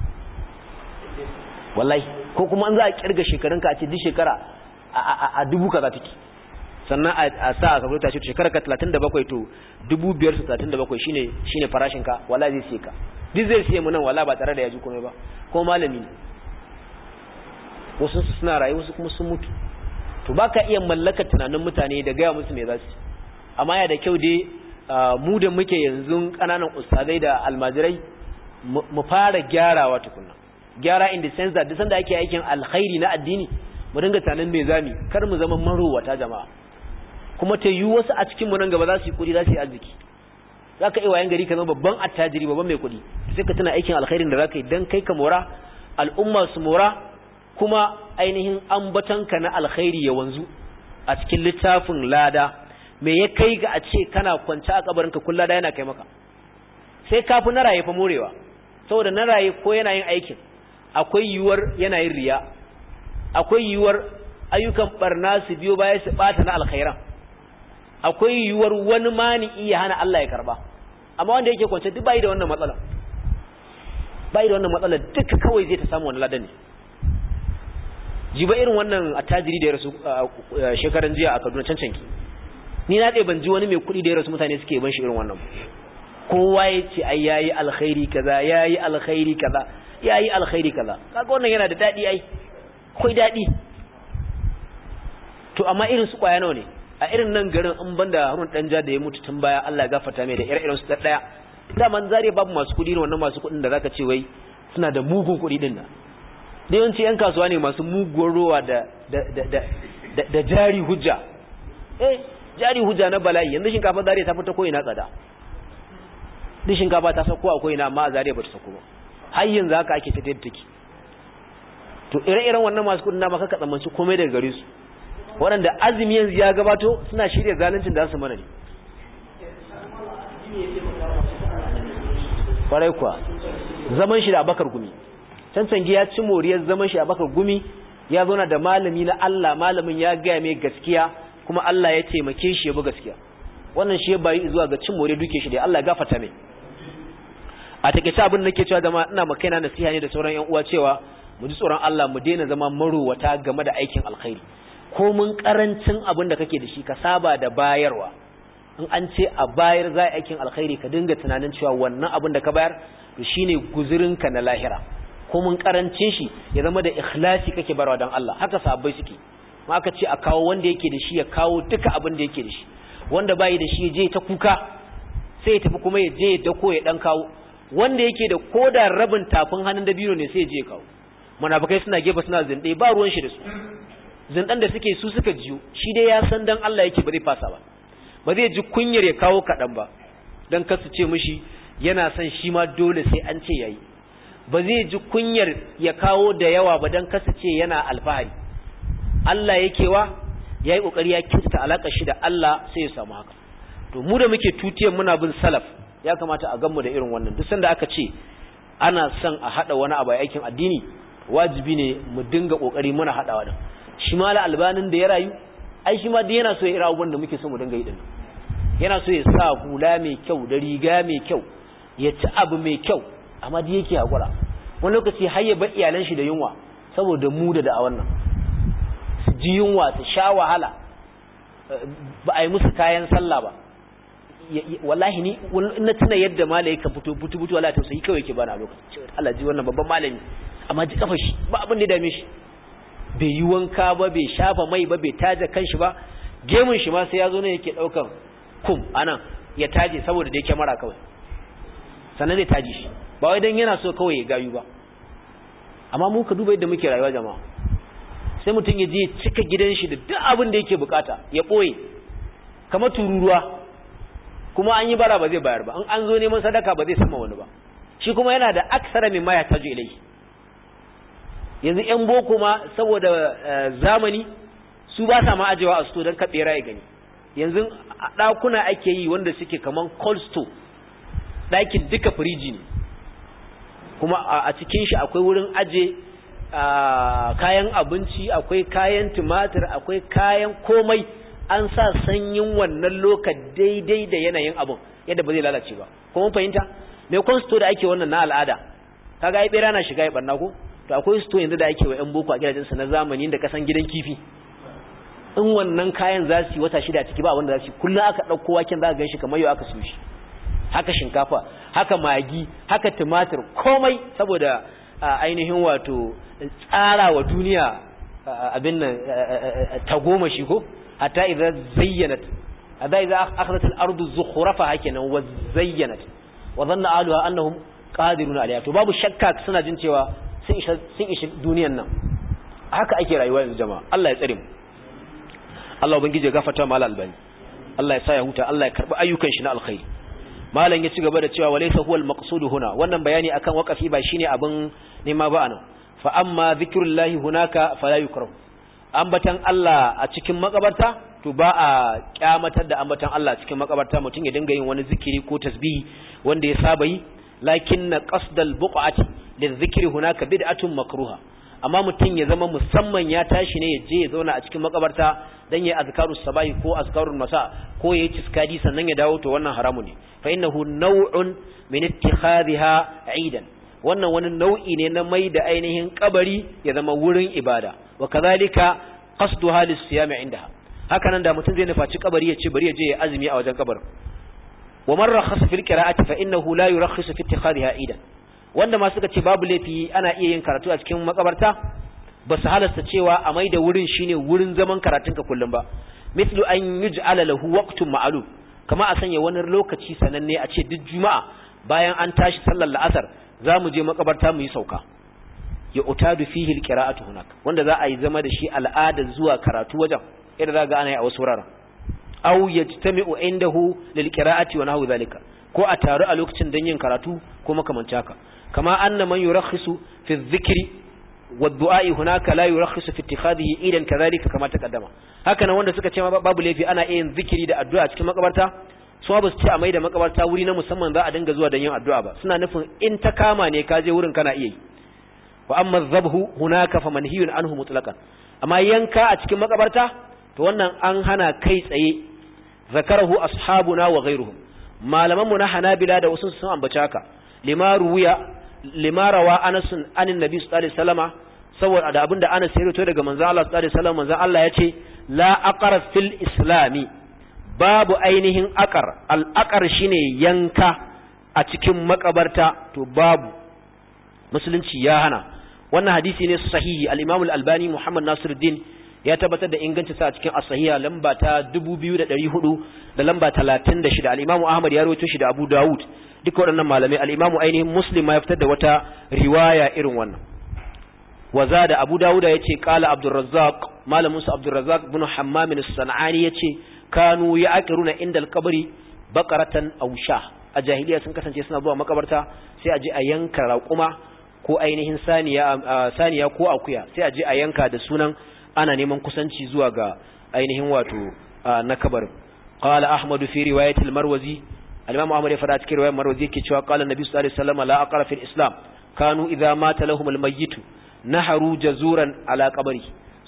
wallahi ko kuma an za a kirga shekarunka a ce duk shekara a dubu kaza take sannan a sa a kabarta shi shekara ka 37 to 5,037 shine farashin ka wallahi zai siye ka duk zai siye mu nan wallahi ba tare da yaji komai ba ko malami wasu suna rayu wasu kuma sun mutu to baka iya mallakar tunanin mutane da gaya musu me za su amma ya da kyau dai mu da muke yanzu kananan ustadai da almajirai mu fara gyarawa tukunna gyara in the sense that duk sanda ake aikin alkhairi na addini mu dinga tunanin me zami kar mu zama marowata jama'a kuma ta yi wasu a cikin mu nan gaba za su yi kudi za su yi arziki zaka iya wayan gari ka zama babban attajiri babban mai kudi sai ka tuna aikin alkhairin da zaka yi dan kai ka mora al'umma su mora kuma ainihin ambatanka na alkhairi ya wanzu a cikin littafin lada me ya kai ga a ce kana kwance a kabarinka kullu da yana kai maka sai kafi na raye fa morewa saboda na raye ko yana yin aikin akwai yiwuwar yana yin riya akwai yiwuwar ayyukan barna su biyo baya su bata na alkhairan akwai yiwuwar wani mani iya hana Allah ya karba amma wanda yake kwance duk bai da wannan matsala duka kawai zai ta samu wannan ladan ne jiba irin wannan attajiri da ya rasu shekaran jiya a Kaduna cancanki ni na dai ban ji wani mai kuɗi da ya rasu mutane suke ban shi irin wannan kowa ya ce ai yayi alkhairi kaza yayi alkhairi kaza yayi alkhairi kaza kaga wannan yana da dadi ai kai dadi to amma irin su kwaya nawa ne a irin nan garin in banda Harun Danja da ya mutu tun baya Allah ya gafarta mai da ire-iren su daya da man zare babu masu kudi ne wannan masu kudin da zaka ce wai suna da mugun kudi din nan da yawanci yan kasuwa ne masu mugun rowa da jari hujja jari hujja na bala'i yanzu shinkafa zare ta fita ko ina tsada din shinkafa ta sako akwai ina amma zare ba ta sako ba har yanzu haka ake ta take to ire-iren wannan masu kudin na maka ka tsammanci komai daga gare su waɗanda azumi yanzu ya gabato suna shirya zaluncin da su mana ne kwarai kuwa zaman shi da Abakar Gumi cancangi ya ci moriyar zaman shi Abakar Gumi ya zauna da malami na Allah malamin ya gaya mai gaskiya kuma Allah ya taimake shi ya bi gaskiya wannan shi ya bayi zuwa ga cin moriyar duke shi da Allah ya gafarta mai a takeice abin da nake cewa jama'a ina makaina nasiha ne da sauran ƴan uwa cewa mu ji tsoron Allah mu daina zama marowata game da aikin alkhairi ko mun karancin abin da kake da shi ka saba da bayarwa in an ce a bayar za a aikin alkhairi ka dinga tunanin cewa wannan abin da ka bayar to shine guzurinka na lahira ko mun karancin shi ya zama da ikhlasi kake barwa dan Allah haka sahabbai suke ma aka ce a kawo wanda yake da shi ya kawo duka abin da yake da shi wanda bai da shi je ta kuka sai ya tafi kuma ya je ya dako ya dan kawo wanda yake da koda rabin tafin hannun dabino ne sai ya je ya kawo munafikai suna gefe suna zinde ba ruwan shi da su zindan da suke su suka jiyo shi dai ya san dan Allah yake ba zai fasa ba zai ji kunyar ya kawo kadan ba dan kasu ce mishi yana son shi ma dole sai an ce yayi ba zai ji kunyar ya kawo da yawa ba dan kasu ce yana alfahari Allah yake wa yayi kokari ya kyautata alakar shi da Allah sai ya samu haka to mu da muke tutiyan muna bin salaf ya kamata a ganmu da irin wannan duk sanda aka ce ana son a hada wani abu aikin addini wajibi ne mu dinga kokari muna hadawa da shi mala albanin da ya rayu ai shi ma dai yana so ya ira abubuwan da muke so mu dinga yi din yana so ya sa hula mai kyau da riga mai kyau ya ci abu mai kyau amma dai yake hakura wani lokaci har ya bar iyalan shi da yunwa saboda mu da da'awan nan su ji yunwa su sha wahala ba a yi musu kayan sallah ba wallahi ni na tuna yadda malai ka fito butu wallahi tausayi kawai yake bana lokaci Allah ji wannan babban malami amma ji kafa shi ba abin da ya dame shi bai yi wanka ba bai shafa mai ba bai taje kanshi ba gemun shi ma sai ya zo ne yake daukan kum anan ya taje saboda da yake mara kawai sannan zai taje shi ba wai dan yana so kawai ya gayu ba amma mu ka duba yadda muke rayuwa jama'a sai mutum ya je cika gidan shi da duk abin da yake bukata ya boye kamar tururuwa kuma an yi bara ba zai bayar ba an zo neman sadaka ba zai sama wani ba shi kuma yana da aksara mimma ya taju ilai yanzu yan boko ma saboda zamani su ba sa ma ajewa a sto don kaɓera ya gani yanzu ɗakuna ake yi wanda suke kaman cold store ɗakin duka firiji ne kuma a cikin shi akwai wurin aje kayan abinci akwai kayan tumatir akwai kayan komai an sa sanyin wannan lokaci daidai da yanayin abin yadda ba zai lalace ba kuma fahimta me kon store da ake wannan na al'ada kaga ai bera na shiga ya barna ko to akwai store yanzu da ake wa yan boko a gidajen su na zamani da kasan gidan kifi in wannan kayan za su yi wata 6 a ciki ba wanda za su kullun aka dauko waken za ka ganshi kamar yau aka so shi haka shinkafa haka magi haka tumatir komai saboda ainihin wato tsara wa duniya abin nan tagoma shi ko hatta idza zayyanat idza akhadhat al-ardu zukhrafaha kenan wa zayyanat wa dhanna ahluha annahum qadirun alayha to babu shakka suna jin cewa sun ishi duniyan nan haka ake rayuwa yanzu jama'a Allah ya tsare mu Allah ubangije ya gafarta mal albani Allah ya sa ya huta Allah ya karbi ayyukan shi na alkhairi malam ya ci gaba da cewa walaysa huwa al-maqsud huna wannan bayani akan waqafi ba shine abin nema ba anan fa amma zikrullahi hunaka fala yukrahu ambatan Allah a cikin makabarta to ba a kyamatar da ambatan Allah cikin makabarta mutum ya dinga yin wani zikiri ko tasbihi wanda ya saba yi lakinna qasdal buqati lizikri hunaka bid'atun makruha amma mutum ya zama musamman ya tashi ne ya je ya zauna a cikin makabarta dan yayi azkarus sabahi ko azkarul masa ko yayi tiskadi sannan ya dawo to wannan haramu ne fa innahu naw'un min ittikhadha 'idan wannan wani nau'i ne na mai da ainihin kabari ya zama wurin ibada wa kadhalika qasduha lis-siyam 'indaha haka nan da mutum zai nufaci kabari ya ce bari ya je ya azumi a wajen kabarin wa man rakhasa fil qira'ati fa innahu la yurakhisu fi ittikhadha 'idan wanda ma suka ce babu laifi ana iya yin karatu a cikin makabarta ba su halasta cewa a mai da wurin shine wurin zaman karatunka kullum ba mithlu an yuj'ala lahu waqtun ma'lum kama a sanya wani lokaci sananne a ce duk juma'a bayan an tashi sallar la'asar za mu je makabarta mu yi sauka ya utadu fihi alqira'atu hunak wanda za a yi zama da shi al'ada zuwa karatu wajen idan za ga ana yi a wasu wuraren aw yajtami'u indahu lilqira'ati wa nahwu zalika ko a taru a lokacin don yin karatu ko makamanci haka kama anna man yurakhisu fi dhikri wad-du'a hunaka la yurakhisu fi ittikhadhihi idan kadhalika kama taqaddama haka nan wanda suka ce babu laifi ana yin zikiri da addu'a cikin makabarta su ba su ce a mai da makabarta wuri na musamman za a dinga zuwa don yin addu'a ba suna nufin in ta kama ne ka je wurin kana iya yi wa amma dhabhu hunaka fa manhiyun anhu mutlaqan amma yanka a cikin makabarta to wannan an hana kai tsaye zakarahu ashabuna wa ghayruhum malaman mu na Hanabila da wasu sun ambace haka lima rawa Anas anin Nabi sallallahu alaihi wasallama saboda da abinda Anas ya rawaito daga manzo Allah sallallahu alaihi wasallam manzo Allah yace la aqara fil islami babu ainihin aqar al aqar shine yanka a cikin makabarta to babu musulunci ya hana wannan hadisi ne sahihi al-Imam al-Albani Muhammad Nasiruddin ya tabbatar da ingancin sa a cikin as-sahiha lamba ta 2400 da lamba 36 al-Imam Ahmad ya rawaito shi da Abu Dawud duka waɗannan malamai al-Imam ainihin Muslim ma ya fitar da wata riwaya irin wannan wazada Abu Dawud yace qala Abdul Razzaq malamin sa Abdul Razzaq ibn Hammam as-San'ani yace kanu ya'qiruna indal qabri baqaratan aw shah a jahiliya sun kasance suna zuwa makabarta sai a je a yanka raƙuma ko ainihin saniya ko akuya sai a je a yanka da sunan ana neman kusanci zuwa ga ainihin wato na kabarin qala ahmad fi riwayat al-marwazi al-imam ahmad ya fara cikin riwayar marwazi yake cewa qala nabi sallallahu alaihi wasallam la aqra fi al-islam kanu idha mata lahum al-mayyit naharu jazuran ala qabri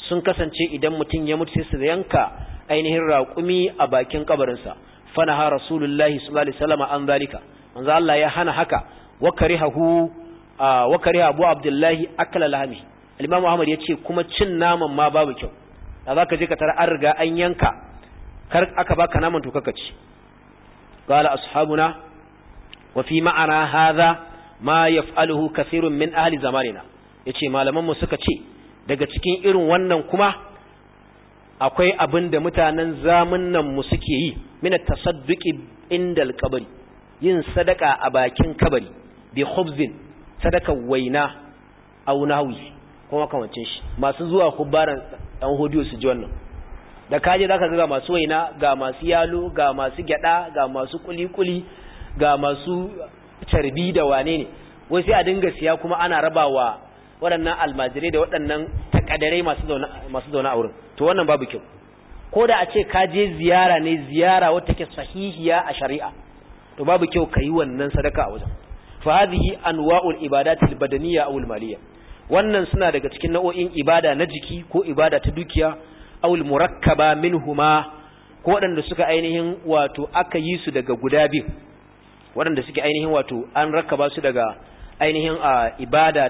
sun kasance idan mutum ya mutu sai su yanka ainihin raƙumi a bakin kabarinsa fanaha rasulullahi sallallahu alaihi wasallam an zalika manzo Allah ya hana haka wa kariha Abu Abdullahi akala lahmi al-Imam Ahmad yace kuma cin naman ma babu kyau da zaka je ka tara an riga an yanka kar aka baka naman to kaka ci qala ashabuna wa fi ma'ana hadha ma yaf'aluhu kathirun min ahli zamanina yace malaman mu suka ce daga cikin irin wannan kuma akwai abin da mutanen zamanin mu suke yi min at-tasadduqi inda al-qabri yin sadaka a bakin kabari bi khubzin sadaka waina aw nahwi kuma kamancin shi masu zuwa kubaran dan hodiyo su ji wannan da kaje zaka ga masu waina ga masu yalo ga masu gyada ga masu kuli ga masu carbi da wane ne wai sai a dinga siya kuma ana rabawa waɗannan almajirai da waɗannan takadarai masu zauna a wurin to wannan babu kyau ko da a ce ka je ziyara ne ziyara wata take sahihiya a shari'a to babu kyau kai wannan sadaka a wajen fa hadhihi anwa'ul ibadatil badaniyya aw al maliyya wannan suna daga cikin nau'o'in ibada na jiki ko ibada ta dukiya aw al murakkaba minhuma ko waɗanda suka ainihin wato aka yi su daga guda biyu waɗanda suke ainihin wato an rakkaba su daga ainihin ibada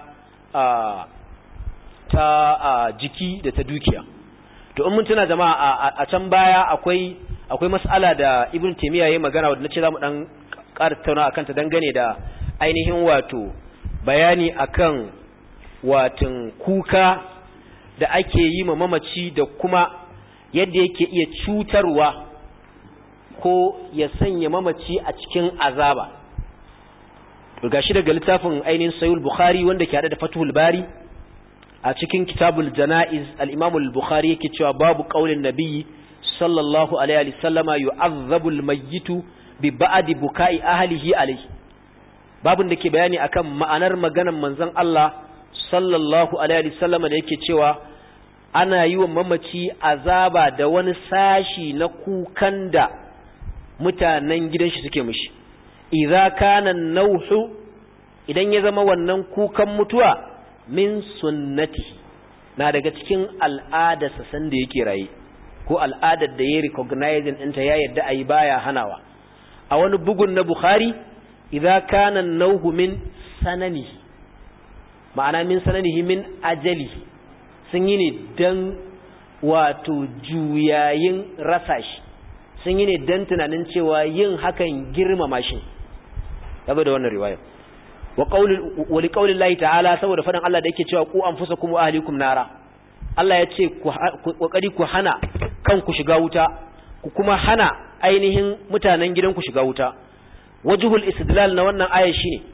ta jiki da ta dukiya to in mun tuna jama'a a can baya akwai mas'ala da Ibn Taymiyyah yayin magana wanda nace zamu dan ƙara tattauna akan ta dangane da ainihin wato bayani akan watin kuka da ake yi ma mamaci da kuma yadda yake iya cutarwa ko ya sanya mamaci a cikin azaba gashi daga littafin ainihin Sahih Bukhari wanda ke hada da Fathul Bari a cikin Kitabul Janaiz al-Imam al-Bukhari yake cewa babu qaulin nabiyyi sallallahu alaihi wasallama yu'azzabu al-mayyitu bi ba'di buka'i ahlihi alayhi babun da ke bayani akan ma'anar maganar manzon Allah sallallahu alaihi wasallama da yake cewa ana yi wa mamaci azaba da wani sashi na kukan da mutanen gidan shi suke mishi idza kana nauhu idan ya zama wannan kukan mutuwa min sunnatihi na daga cikin al'adarsa san da yake raye ko al'adar da ya recognizing ɗinta ya yadda ayi baya hanawa a wani bugun na Bukhari idza kana nauhu min sananihi ma'ana min sananihi min ajalihi sun yi ne dan wato juyayin rasa shi sun yi ne dan tunanin cewa yin hakan girmama shi saboda wannan riwaya wa liqauli llahi ta'ala saboda fadan Allah da yake cewa ku anfusakum wa ahlikum nara Allah ya ce kokari ku hana kanku shiga wuta ku kuma hana ainihin mutanen gidanku shiga wuta wajhul istidlal na wannan aya shine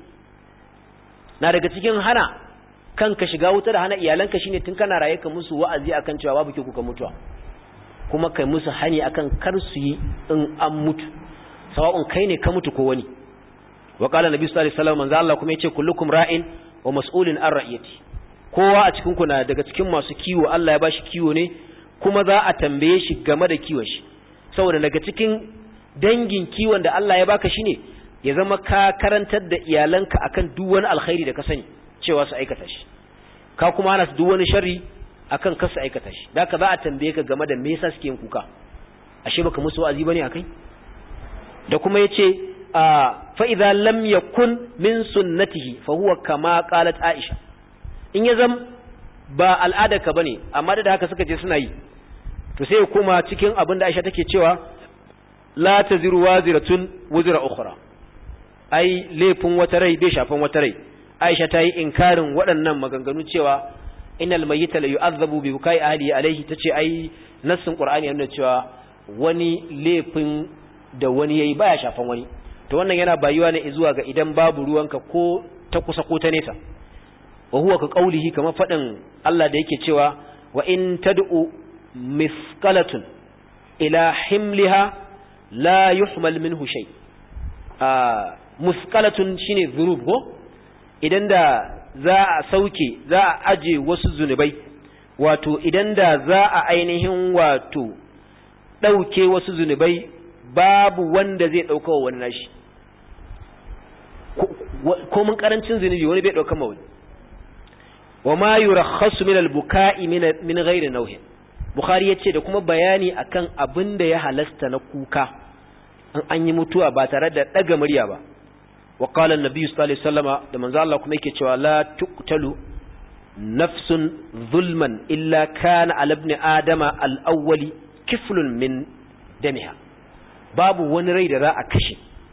na daga cikin hana kanka shiga wuta da hana iyalanka shine tun kana raye ka musu wa'azi akan cewa babu ke kuka mutuwa kuma kai musu hani akan kar su yi in an mutu sawa'un kai ne ka mutu ko wani wa qala nabi sallallahu alaihi wasallam manzo Allah kuma yace kullukum ra'in wa mas'ulun an ra'iyati kowa a cikin ku na daga cikin masu kiwo Allah ya bashi kiwo ne kuma za a tambaye shi game da kiwon shi saboda daga cikin dangin kiwon da Allah ya baka shine ya zama ka karantar da iyalanka akan duk wani alkhairi da ka sani cewa su aikata shi ka kuma hana su duk wani sharri akan kar su aikata shi da ka za a tambaye ka game da me yasa suke yin kuka ashe baka musu wa'azi bane akai da kuma yace fa idza lam yakun min sunnatihi fa huwa kama qalat Aisha in ya zam ba al'adarka bane amma da haka suka je suna yi to sai kuma cikin abin da Aisha take cewa la taziru waziratun wuzra ukhra ai laifin wata rai bai shafan wata rai Aisha ta yi inkarin waɗannan maganganu cewa innal mayyita la yu'adhabu bi bukai ahlihi alayhi tace ai nassin Qur'ani yana cewa wani laifin da wani yayi baya shafan wani to wannan yana bayuwa ne zuwa ga idan babu ruwanka ko ta kusa ko ta nesa wa huwa ka qaulihi kamar fadin Allah da yake cewa wa in tad'u mithqalatun ila himliha la yuhmal minhu shay mithqalatun shine dhunub ko idan da za a sauke za a aje wasu zunubai wato idan da za a ainihin wato dauke wasu zunubai babu wanda zai dauka wa wani nashi ko mun karancin zunubi wani bai dauka ma wani ma yurakhasu min al-buka'i min ghairi nawhin. Bukhari yace da kuma bayani akan abin da ya halasta na kuka an yi mutuwa ba tare da daga murya ba. Wa qala an-nabi sallallahu alaihi wasallama da manzo Allah kuma yake cewa la tuqtalu nafsun zulman illa kana ala ibn adama al-awwali kiflun min damiha. Babu wani rai da za a kashe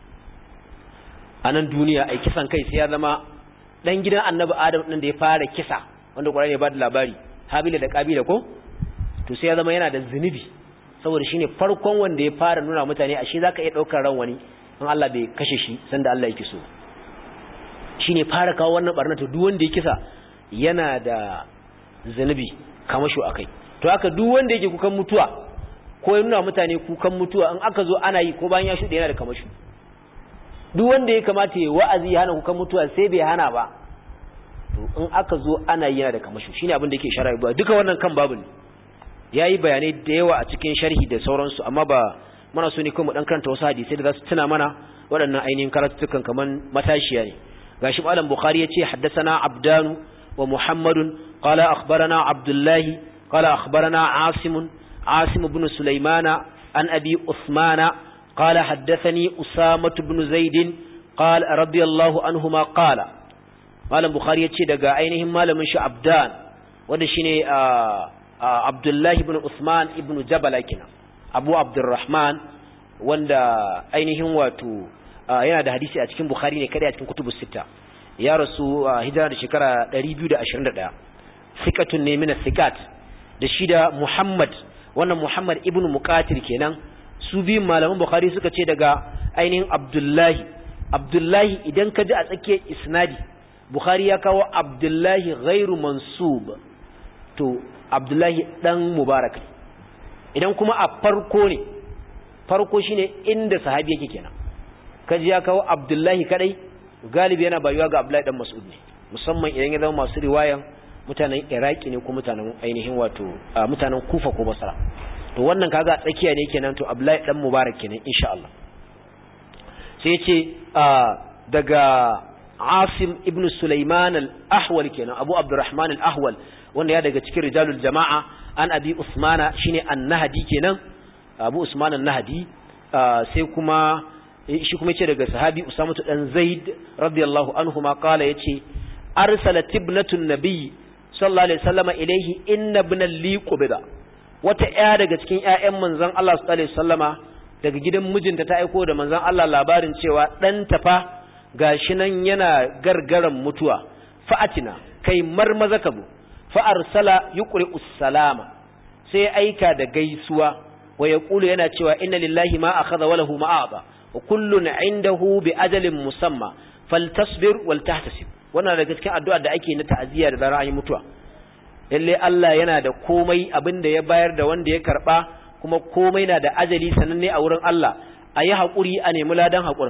a nan duniya ai kisan kai sai ya zama dan gidan annabi adam din da ya fara kisa wanda Qur'ani ya bada labari Habila da Qabila ko to sai ya zama yana da zunubi saboda shine farkon wanda ya fara nuna mutane ashe zaka iya daukar ran wani in Allah bai kashe shi sanda Allah yake so shine fara kawo wannan barna to duk wanda ya kisa yana da zunubi kamasho akai to haka duk wanda yake kukan mutuwa ko ya nuna mutane kukan mutuwa in aka zo ana yi ko bayan ya shuɗe yana da kamasho duk wanda ya kamata ya wa'azi ya hana kukan mutuwa sai bai hana ba to in aka zo ana yi yana da kamasho shine abin da yake shara'i ba duka wannan kan babu ne yayi bayanai da yawa a cikin sharhi da sauransu amma ba muna so ne kuma dan karanta wasu hadisi da za su tuna mana waɗannan ainihin karatutukan kaman matashiya ne gashi malam bukhari yace haddathana abdanu wa muhammadun qala akhbarana abdullahi qala akhbarana asim ibn sulaymana an abi usmana قال حدثني أسامة بن زيد قال رضي الله عنهما قال مالم بخاري يتشي دقا أينهم مالم شو عبدان ودشيني عبد الله بن عثمان بن جبل كنا أبو عبد الرحمن وندا أينهم واتو yana da hadisi a cikin Bukhari ne kada a cikin kutubus sita ya rasu hijira da shekara 221 sikatun ne min sikat da shida Muhammad wannan Muhammad ibn Muqatil kenan su biyun malaman Bukhari suka ce daga ainihin Abdullahi idan ka ji a tsakiyar isnadi Bukhari ya kawo Abdullahi ghairu mansub to Abdullahi dan Mubarak idan kuma a farko shine inda sahabi yake kenan kaji ya kawo Abdullahi kadai galibi yana bayuwa ga Abdullahi dan Mas'ud ne musamman idan ya zama masu riwayan mutanen Iraki ne ko mutanen ainihin wato mutanen Kufa ko Basra to wannan kaga tsakiya ne kenan to Abdullahi dan Mubarak kenan insha Allah sai yace daga Asim ibn Sulaiman al-Ahwal kenan Abu Abdurrahman al-Ahwal wanda ya daga cikin rijalul jama'a an Abi Usmana shine an-Nahdi kenan Abu Usman an-Nahdi sai kuma shi kuma yace daga sahabi Usama dan Zaid radiyallahu anhuma kala yace arsalat ibnatun nabiy sallallahu alaihi wasallam ilayhi inna ibna li qubida wata ƴa daga cikin ƴaƴan manzon Allah sallallahu alaihi wasallama daga gidan mijinta ta aiko da manzon Allah labarin cewa dan tafa gashi nan yana gargaran mutuwa fa'atina kai marmaza kabu fa arsala yuqri'us salama sai aika da gaisuwa wa yaqulu yana cewa inna lillahi ma akhadha wa lahu ma a'ta wa kullun 'indahu bi ajalin musamma faltasbir wal tahtasib wannan daga cikin addu'a da ake na ta'aziyya da zaran an yi mutuwa lalle Allah yana da komai abinda ya bayar da wanda ya karba kuma komai na da ajali sananne a wurin Allah ayi hakuri a nemi ladan hakurin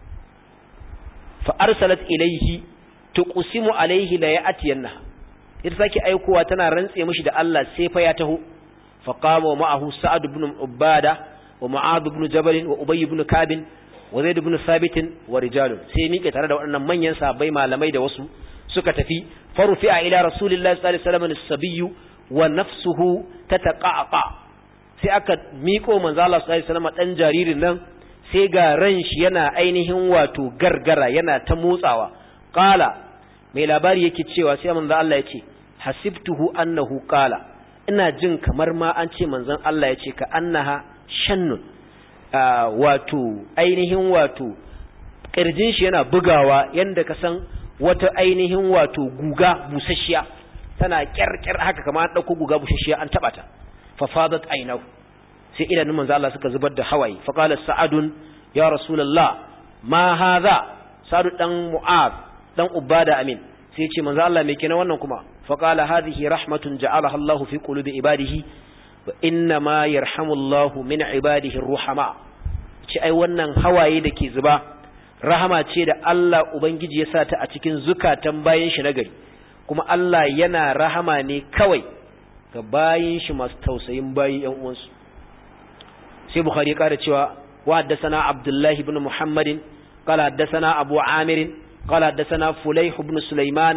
fa arsalat ilayhi tuqsimu alayhi la ya'tiyanna ita sake aikowa tana rantse mishi da Allah sai fa ya taho fa qama ma'ahu sa'ad ibn ubada wa mu'adh ibn jabal wa ubay ibn kab wa zaid ibn thabit wa rijalun sai miƙe tare da waɗannan manyan sahabbai malamai da wasu suka tafi farufi'a ila rasulillahi sallallahu alaihi wasallam as-sabiyyu wa nafsuhu tataqaqa sai aka miƙo manzo Allah sallallahu alaihi wasallam dan jaririn nan sai ga ran shi yana ainihin wato gargara yana ta motsawa qala mai labari yake cewa sai manzo Allah yace hasibtuhu annahu qala ina jin kamar ma an ce manzon Allah yace ka annaha shannun wato ainihin wato kirjin shi yana bugawa yanda ka san wata ainihin wato guga busasshiya tana kyarkyar haka kamar an dauko guga busasshiya an taba ta fa fadat aynahu sai idanun manzo Allah suka zubar da hawaye fa qala sa'adun ya rasulullah ma hadha sa'ad dan mu'az dan ubada amin sai ya ce manzo Allah me kenan wannan kuma fa qala hadhihi rahmatun ja'alaha Allahu fi qulubi ibadihi wa inna ma yarhamu Allahu min ibadihi ar-ruhama ce ai wannan hawaye dake zuba rahama ce da Allah ubangiji ya sa ta a cikin zukatan bayin shi nagari kuma Allah yana rahama ne kawai ga bayin shi masu tausayin bayin ƴan uwansu sai bukhari ya kara cewa wa haddathana abdullahi ibn muhammadin qala haddathana abu amir qala haddathana fulayh ibn sulaymana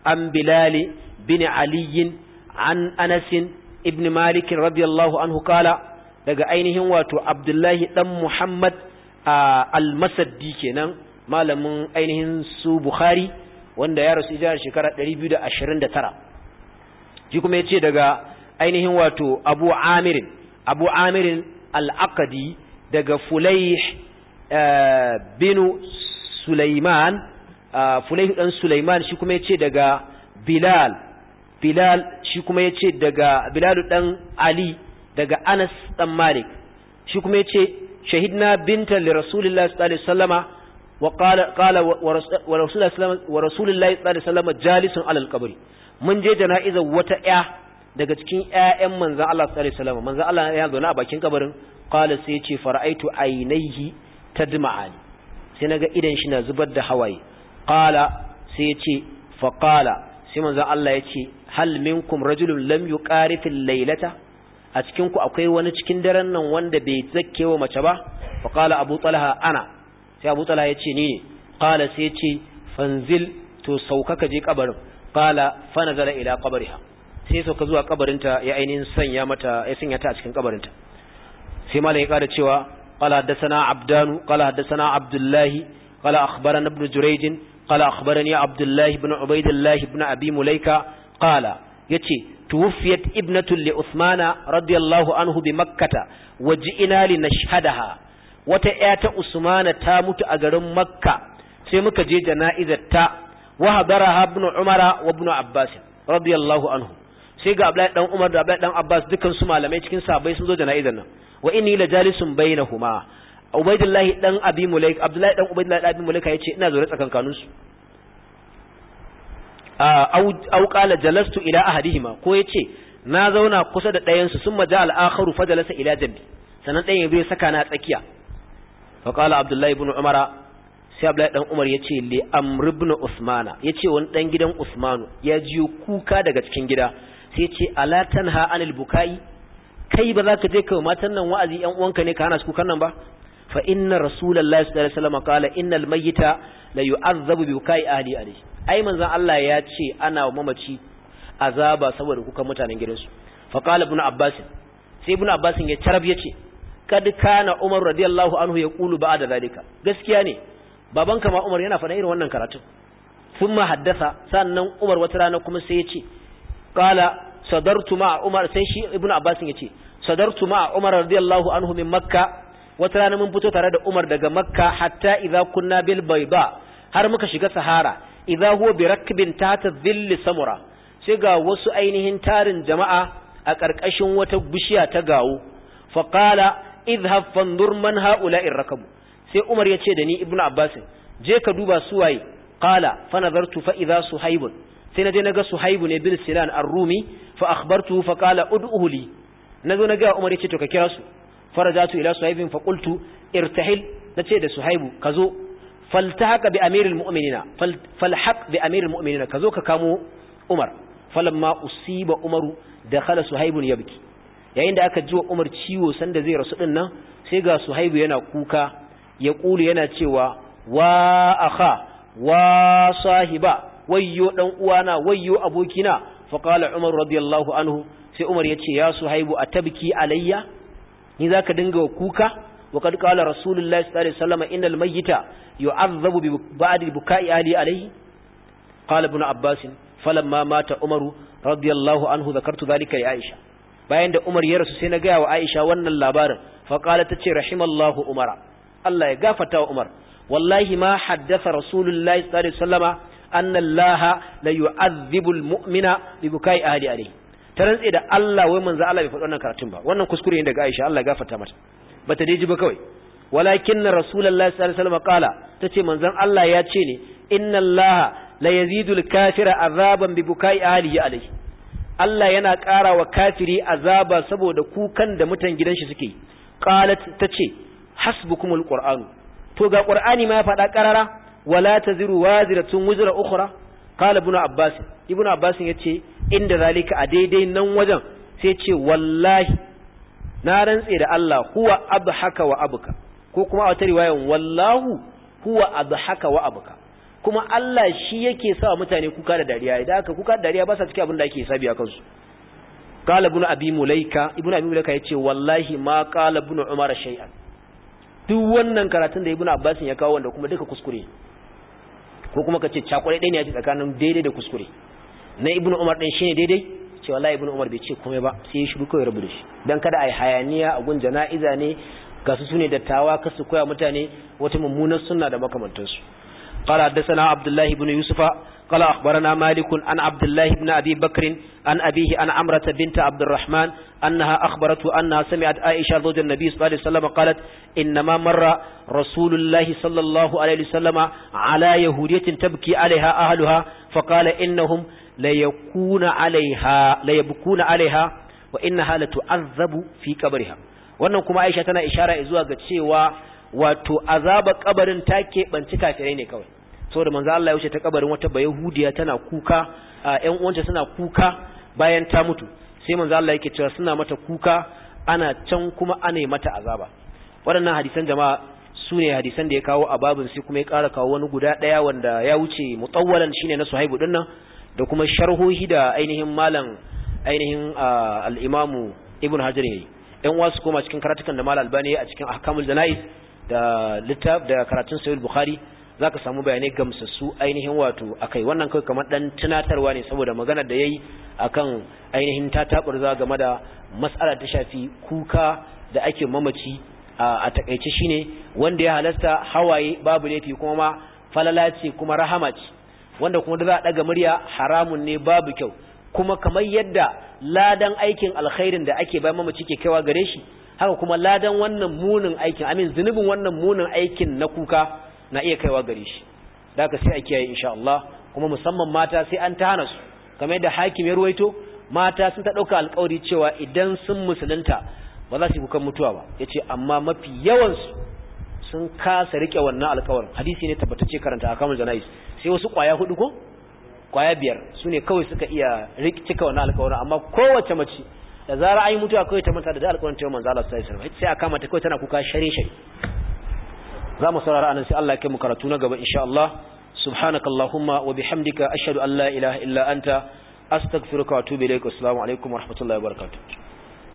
an Bilal bin Ali an Anas ibn Malik radiyallahu anhu kala daga ainihin wato Abdullahi dan Muhammad al-Masaddi kenan malamin ainihin su Bukhari wanda ya rasu hijira shekara 229 shi kuma yace daga ainihin wato Abu Amir al-Aqdi daga Fulayh bin Sulaiman Fulayh dan Sulaiman shi kuma yace daga Bilal shi kuma yace daga Bilal dan Ali daga Anas dan Malik shi kuma yace shahidna binta li Rasulillahi sallallahu alaihi wasallama وقال ورسول الله صلى الله عليه وسلم جالس على القبر mun je jana'izar wata ƴa daga cikin ƴaƴan manzon Allah sallallahu alaihi wasallam manzon Allah ya zauna a bakin kabarin qala sai yace fara'aitu aynayhi tadma'ani sai naga idan shi na zubar da hawaye qala sai yace fa qala sai manzon Allah yace hal minkum rajulun lam yuqarif al-laylata a cikin ku akwai wani cikin daren nan wanda bai zakkewa mace ba fa qala Abu Talha ana sai Abu Talha ya ce ni ne qala sai ya ce fanzil to sauka ka je kabarin qala fa nazala ila qabriha sai sauka zuwa kabarinta ya ainihin sanya ta a cikin kabarinta sai malai ya kada cewa qala haddathana abdanu qala haddathana abdullahi qala akhbarana ibn jurayj qala akhbarani abdullahi ibn ubaydillah ibn abi mulaika qala yace tuwfiyat ibnatu li uthmana radiyallahu anhu bi makkah waj'ina li nashhadaha wata ƴa ta Usmana ta mutu a garin Makka sai muka je jana'izar ta wa hadaraha ibn Umar wa ibn Abbas radiyallahu anhu sai ga Abdullahi dan Umar da Abdullahi dan Abbas dukan su malamai cikin sahabbai sun zo jana'izar nan wa inni la jalisun bainahuma Ubaydullah dan Abi Mulaik Abdullahi dan Ubaydullah dan Abi Mulaik yace ina zaune tsakankanin su au qala jalastu ila ahadihima ko yace na zauna kusa da ɗayan su summa ja al-akharu fa jalasa ila jambi sanan ɗayan ya saka na tsakiya فقال عبد الله بن عمر sai Abdullahi dan Umar yace li Amr ibn Usman yace wani dan gidan Usmanu ya jiyo kuka daga cikin gida sai yace ala tanha anil bukai kai ba za ka je kai matan nan wa'azi ƴan uwanka ne ka hana su kukan nan ba fa inna rasulullahi sallallahu alaihi wasallam qala innal mayyita la yu'azzabu bi bukai ahli alayhi ai manzon Allah ya ce ana wa mamaci azaba saboda kukan mutanen gidansu fa qala ibn Abbas sai ibn Abbas ya tarab yace kad kana Umar radiyallahu anhu yaqulu ba'da zalika gaskiya ne babanka ma Umar yana faɗa irin wannan karatu thumma haddatha sannan Umar wata rana kuma sai ya ce qala sadartu ma Umar sai shi ibnu Abbas ya ce sadartu ma Umar radiyallahu anhu min Makka wata rana mun fito tare da Umar daga Makka hatta idza kunna bil bayda har muka shiga Sahara idza huwa bi rakbin tahta dhilli samura sai ga wasu ainihin tarin jama'a a ƙarƙashin wata bishiya ta gawo fa qala idhhab fanzur man ha'ula'i rakab sai Umar ya ce da ni Ibn Abbas je ka duba su waye qala fa nazartu fa idha Suhaib sai naje naga Suhaib ne bin Sinan ar-Rumi fa akhbartuhu fa qala ud'uhu li nazo naga Umar ya ce to ka kira su farajatu ila Suhaib fa qultu irtahil nace da Suhaib kazo faltahaka bi amiril mu'minina falhaq bi amiril mu'minina kazo ka kamo Umar falamma usiba Umaru dakhala Suhaib yabki yayin da aka ji wa Umar ciwo sanda zai rasu din nan sai ga Suhaibu yana kuka ya kulu yana cewa wa akha wa sahiba wayyo dan uwana wayyo abokina fa qala Umar radiyallahu anhu sai Umar yace ya Suhaibu atabki alayya ni zaka dinga kuka wa kad qala rasulullahi sallallahu alaihi wasallam innal mayyita yu'adhabu bi ba'di bukai ali alayhi qala ibn Abbas falamma mata Umar radiyallahu anhu dhakartu dhalika li Aisha bayan da Umar ya rasu sai na gaya wa Aisha wannan labarin fa qala tace rahimallahu Umar Allah ya gafarta wa Umar wallahi ma haddatha rasulullahi sallallahu alaihi wasallama anna Allah la yu'adhibu almu'mina bi bukai ahli alayhi tarantse da Allah wai manzo Allah bai faɗi wannan karatun ba wannan kuskure ne daga Aisha Allah ya gafarta mata bata dai ji ba kawai walakinna rasulullahi sallallahu alaihi wasallama qala tace manzon Allah ya ce ne inna Allah la yazidul kafira azaban bi bukai ahli alayhi Allah yana ƙara wa kafiri azaba saboda kukan da mutan gidan shi suke qalat tace hasbukumul qur'anu to ga qur'ani ma ya faɗa ƙarara wala taziru waziratun wuzra ukhra qala ibnu abbas yace inda zalika a daidai nan wajen sai ce wallahi na rantse da Allah huwa abhaka wa abka ko kuma a wata riwayan wallahu huwa abhaka wa abka kuma Allah shi yake sa mutane kuka da dariya idan aka kuka da dariya ba sa cikin abin da ake hisabi a kansu qala ibn abi mulaika yace wallahi ma qala ibn umar shay'an duk wannan karatun da ibn abbas ya kawo wanda kuma duka kuskure ko kuma kace cakure dai ne ya ce tsakanin daidai da kuskure na ibn umar din shine daidai ce wallahi ibn umar bai ce komai ba sai ya shiru kawai rabu da shi dan kada ai hayaniya a gun jana'iza ne ga su sune dattawa kasu koya mutane wata mummunar sunna da makamantansu qala hadathana abdullah ibn yusufa qala akhbarana malik an abdullah ibn abi bakr an abihi an amrata bint abdurrahman annaha akhbaratu annaha sami'at aisha zawj an-nabi sallallahu alaihi wasallam qalat inma marra rasulullah sallallahu alaihi wasallam ala yahudiyatin tabki alaiha ahluha faqala innahum la yakuna alaiha wa innaha la tu'azzabu fi qabriha wannan kuma Aisha tana ishara zuwa ga cewa wato azaba kabarin take banci kafirai ne kawai saboda manzo Allah ya wuce ta kabarin wata bayahudiya tana kuka ƴan uwanta suna kuka bayan ta mutu sai manzo Allah yake cewa suna mata kuka ana can kuma ana yi mata azaba waɗannan hadisan jama'a sune hadisan da ya kawo a babin sai kuma ya ƙara kawo wani guda ɗaya wanda ya wuce mutawwalan shine na Suhaibu dinnan da kuma sharhohi da ainihin malam ainihin al-Imamu Ibn Hajar yayi ɗan wasu koma cikin karatukan da Malam Albani a cikin Ahkamul Janaiz da da karatun Sahih Bukhari zaka samu bayanai gamsassu ainihin wato akai wannan kai kamar dan tunatarwa ne saboda maganar da yayi akan ainihin tataburza game da mas'alar ta shafi kuka da ake mamaci a takeice shine wanda ya halasta hawaye babu laifi kuma ma falala ce kuma rahama ce wanda kuma da za a daga murya haramun ne babu kyau kuma kamar yadda ladan aikin alkhairin da ake bayan mamaci ke kaiwa gare shi haka kuma ladan wannan munin aikin zunubin wannan munin aikin na kuka na iya kaiwa gare shi da haka sai a kiyaye insha Allah kuma musamman mata sai an ta hana su kamar yadda hakim ya ruwaito mata sun ta dauka alƙawari cewa idan sun musulunta ba za su yi kukan mutuwa ba yace amma mafi yawan su sun kasa rike wannan alƙawarin hadisi ne tabbatacce karanta a kamar janais sai wasu kwaya hudu ko kwaya biyar sune kawai suka iya cika wannan alƙawarin amma kowace mace da zara an yi mutuwa kawai ta manta da alƙawarin ta manzo Allah sallallahu alaihi wasallam sai aka mata kawai tana kuka share za mu saurara anan sai Allah ya kai mu karatu na gaba insha Allah subhanakallahumma wa bihamdika ashhadu an la ilaha illa anta astaghfiruka wa atubu ilaik assalamu alaikum wa rahmatullahi wa barakatuh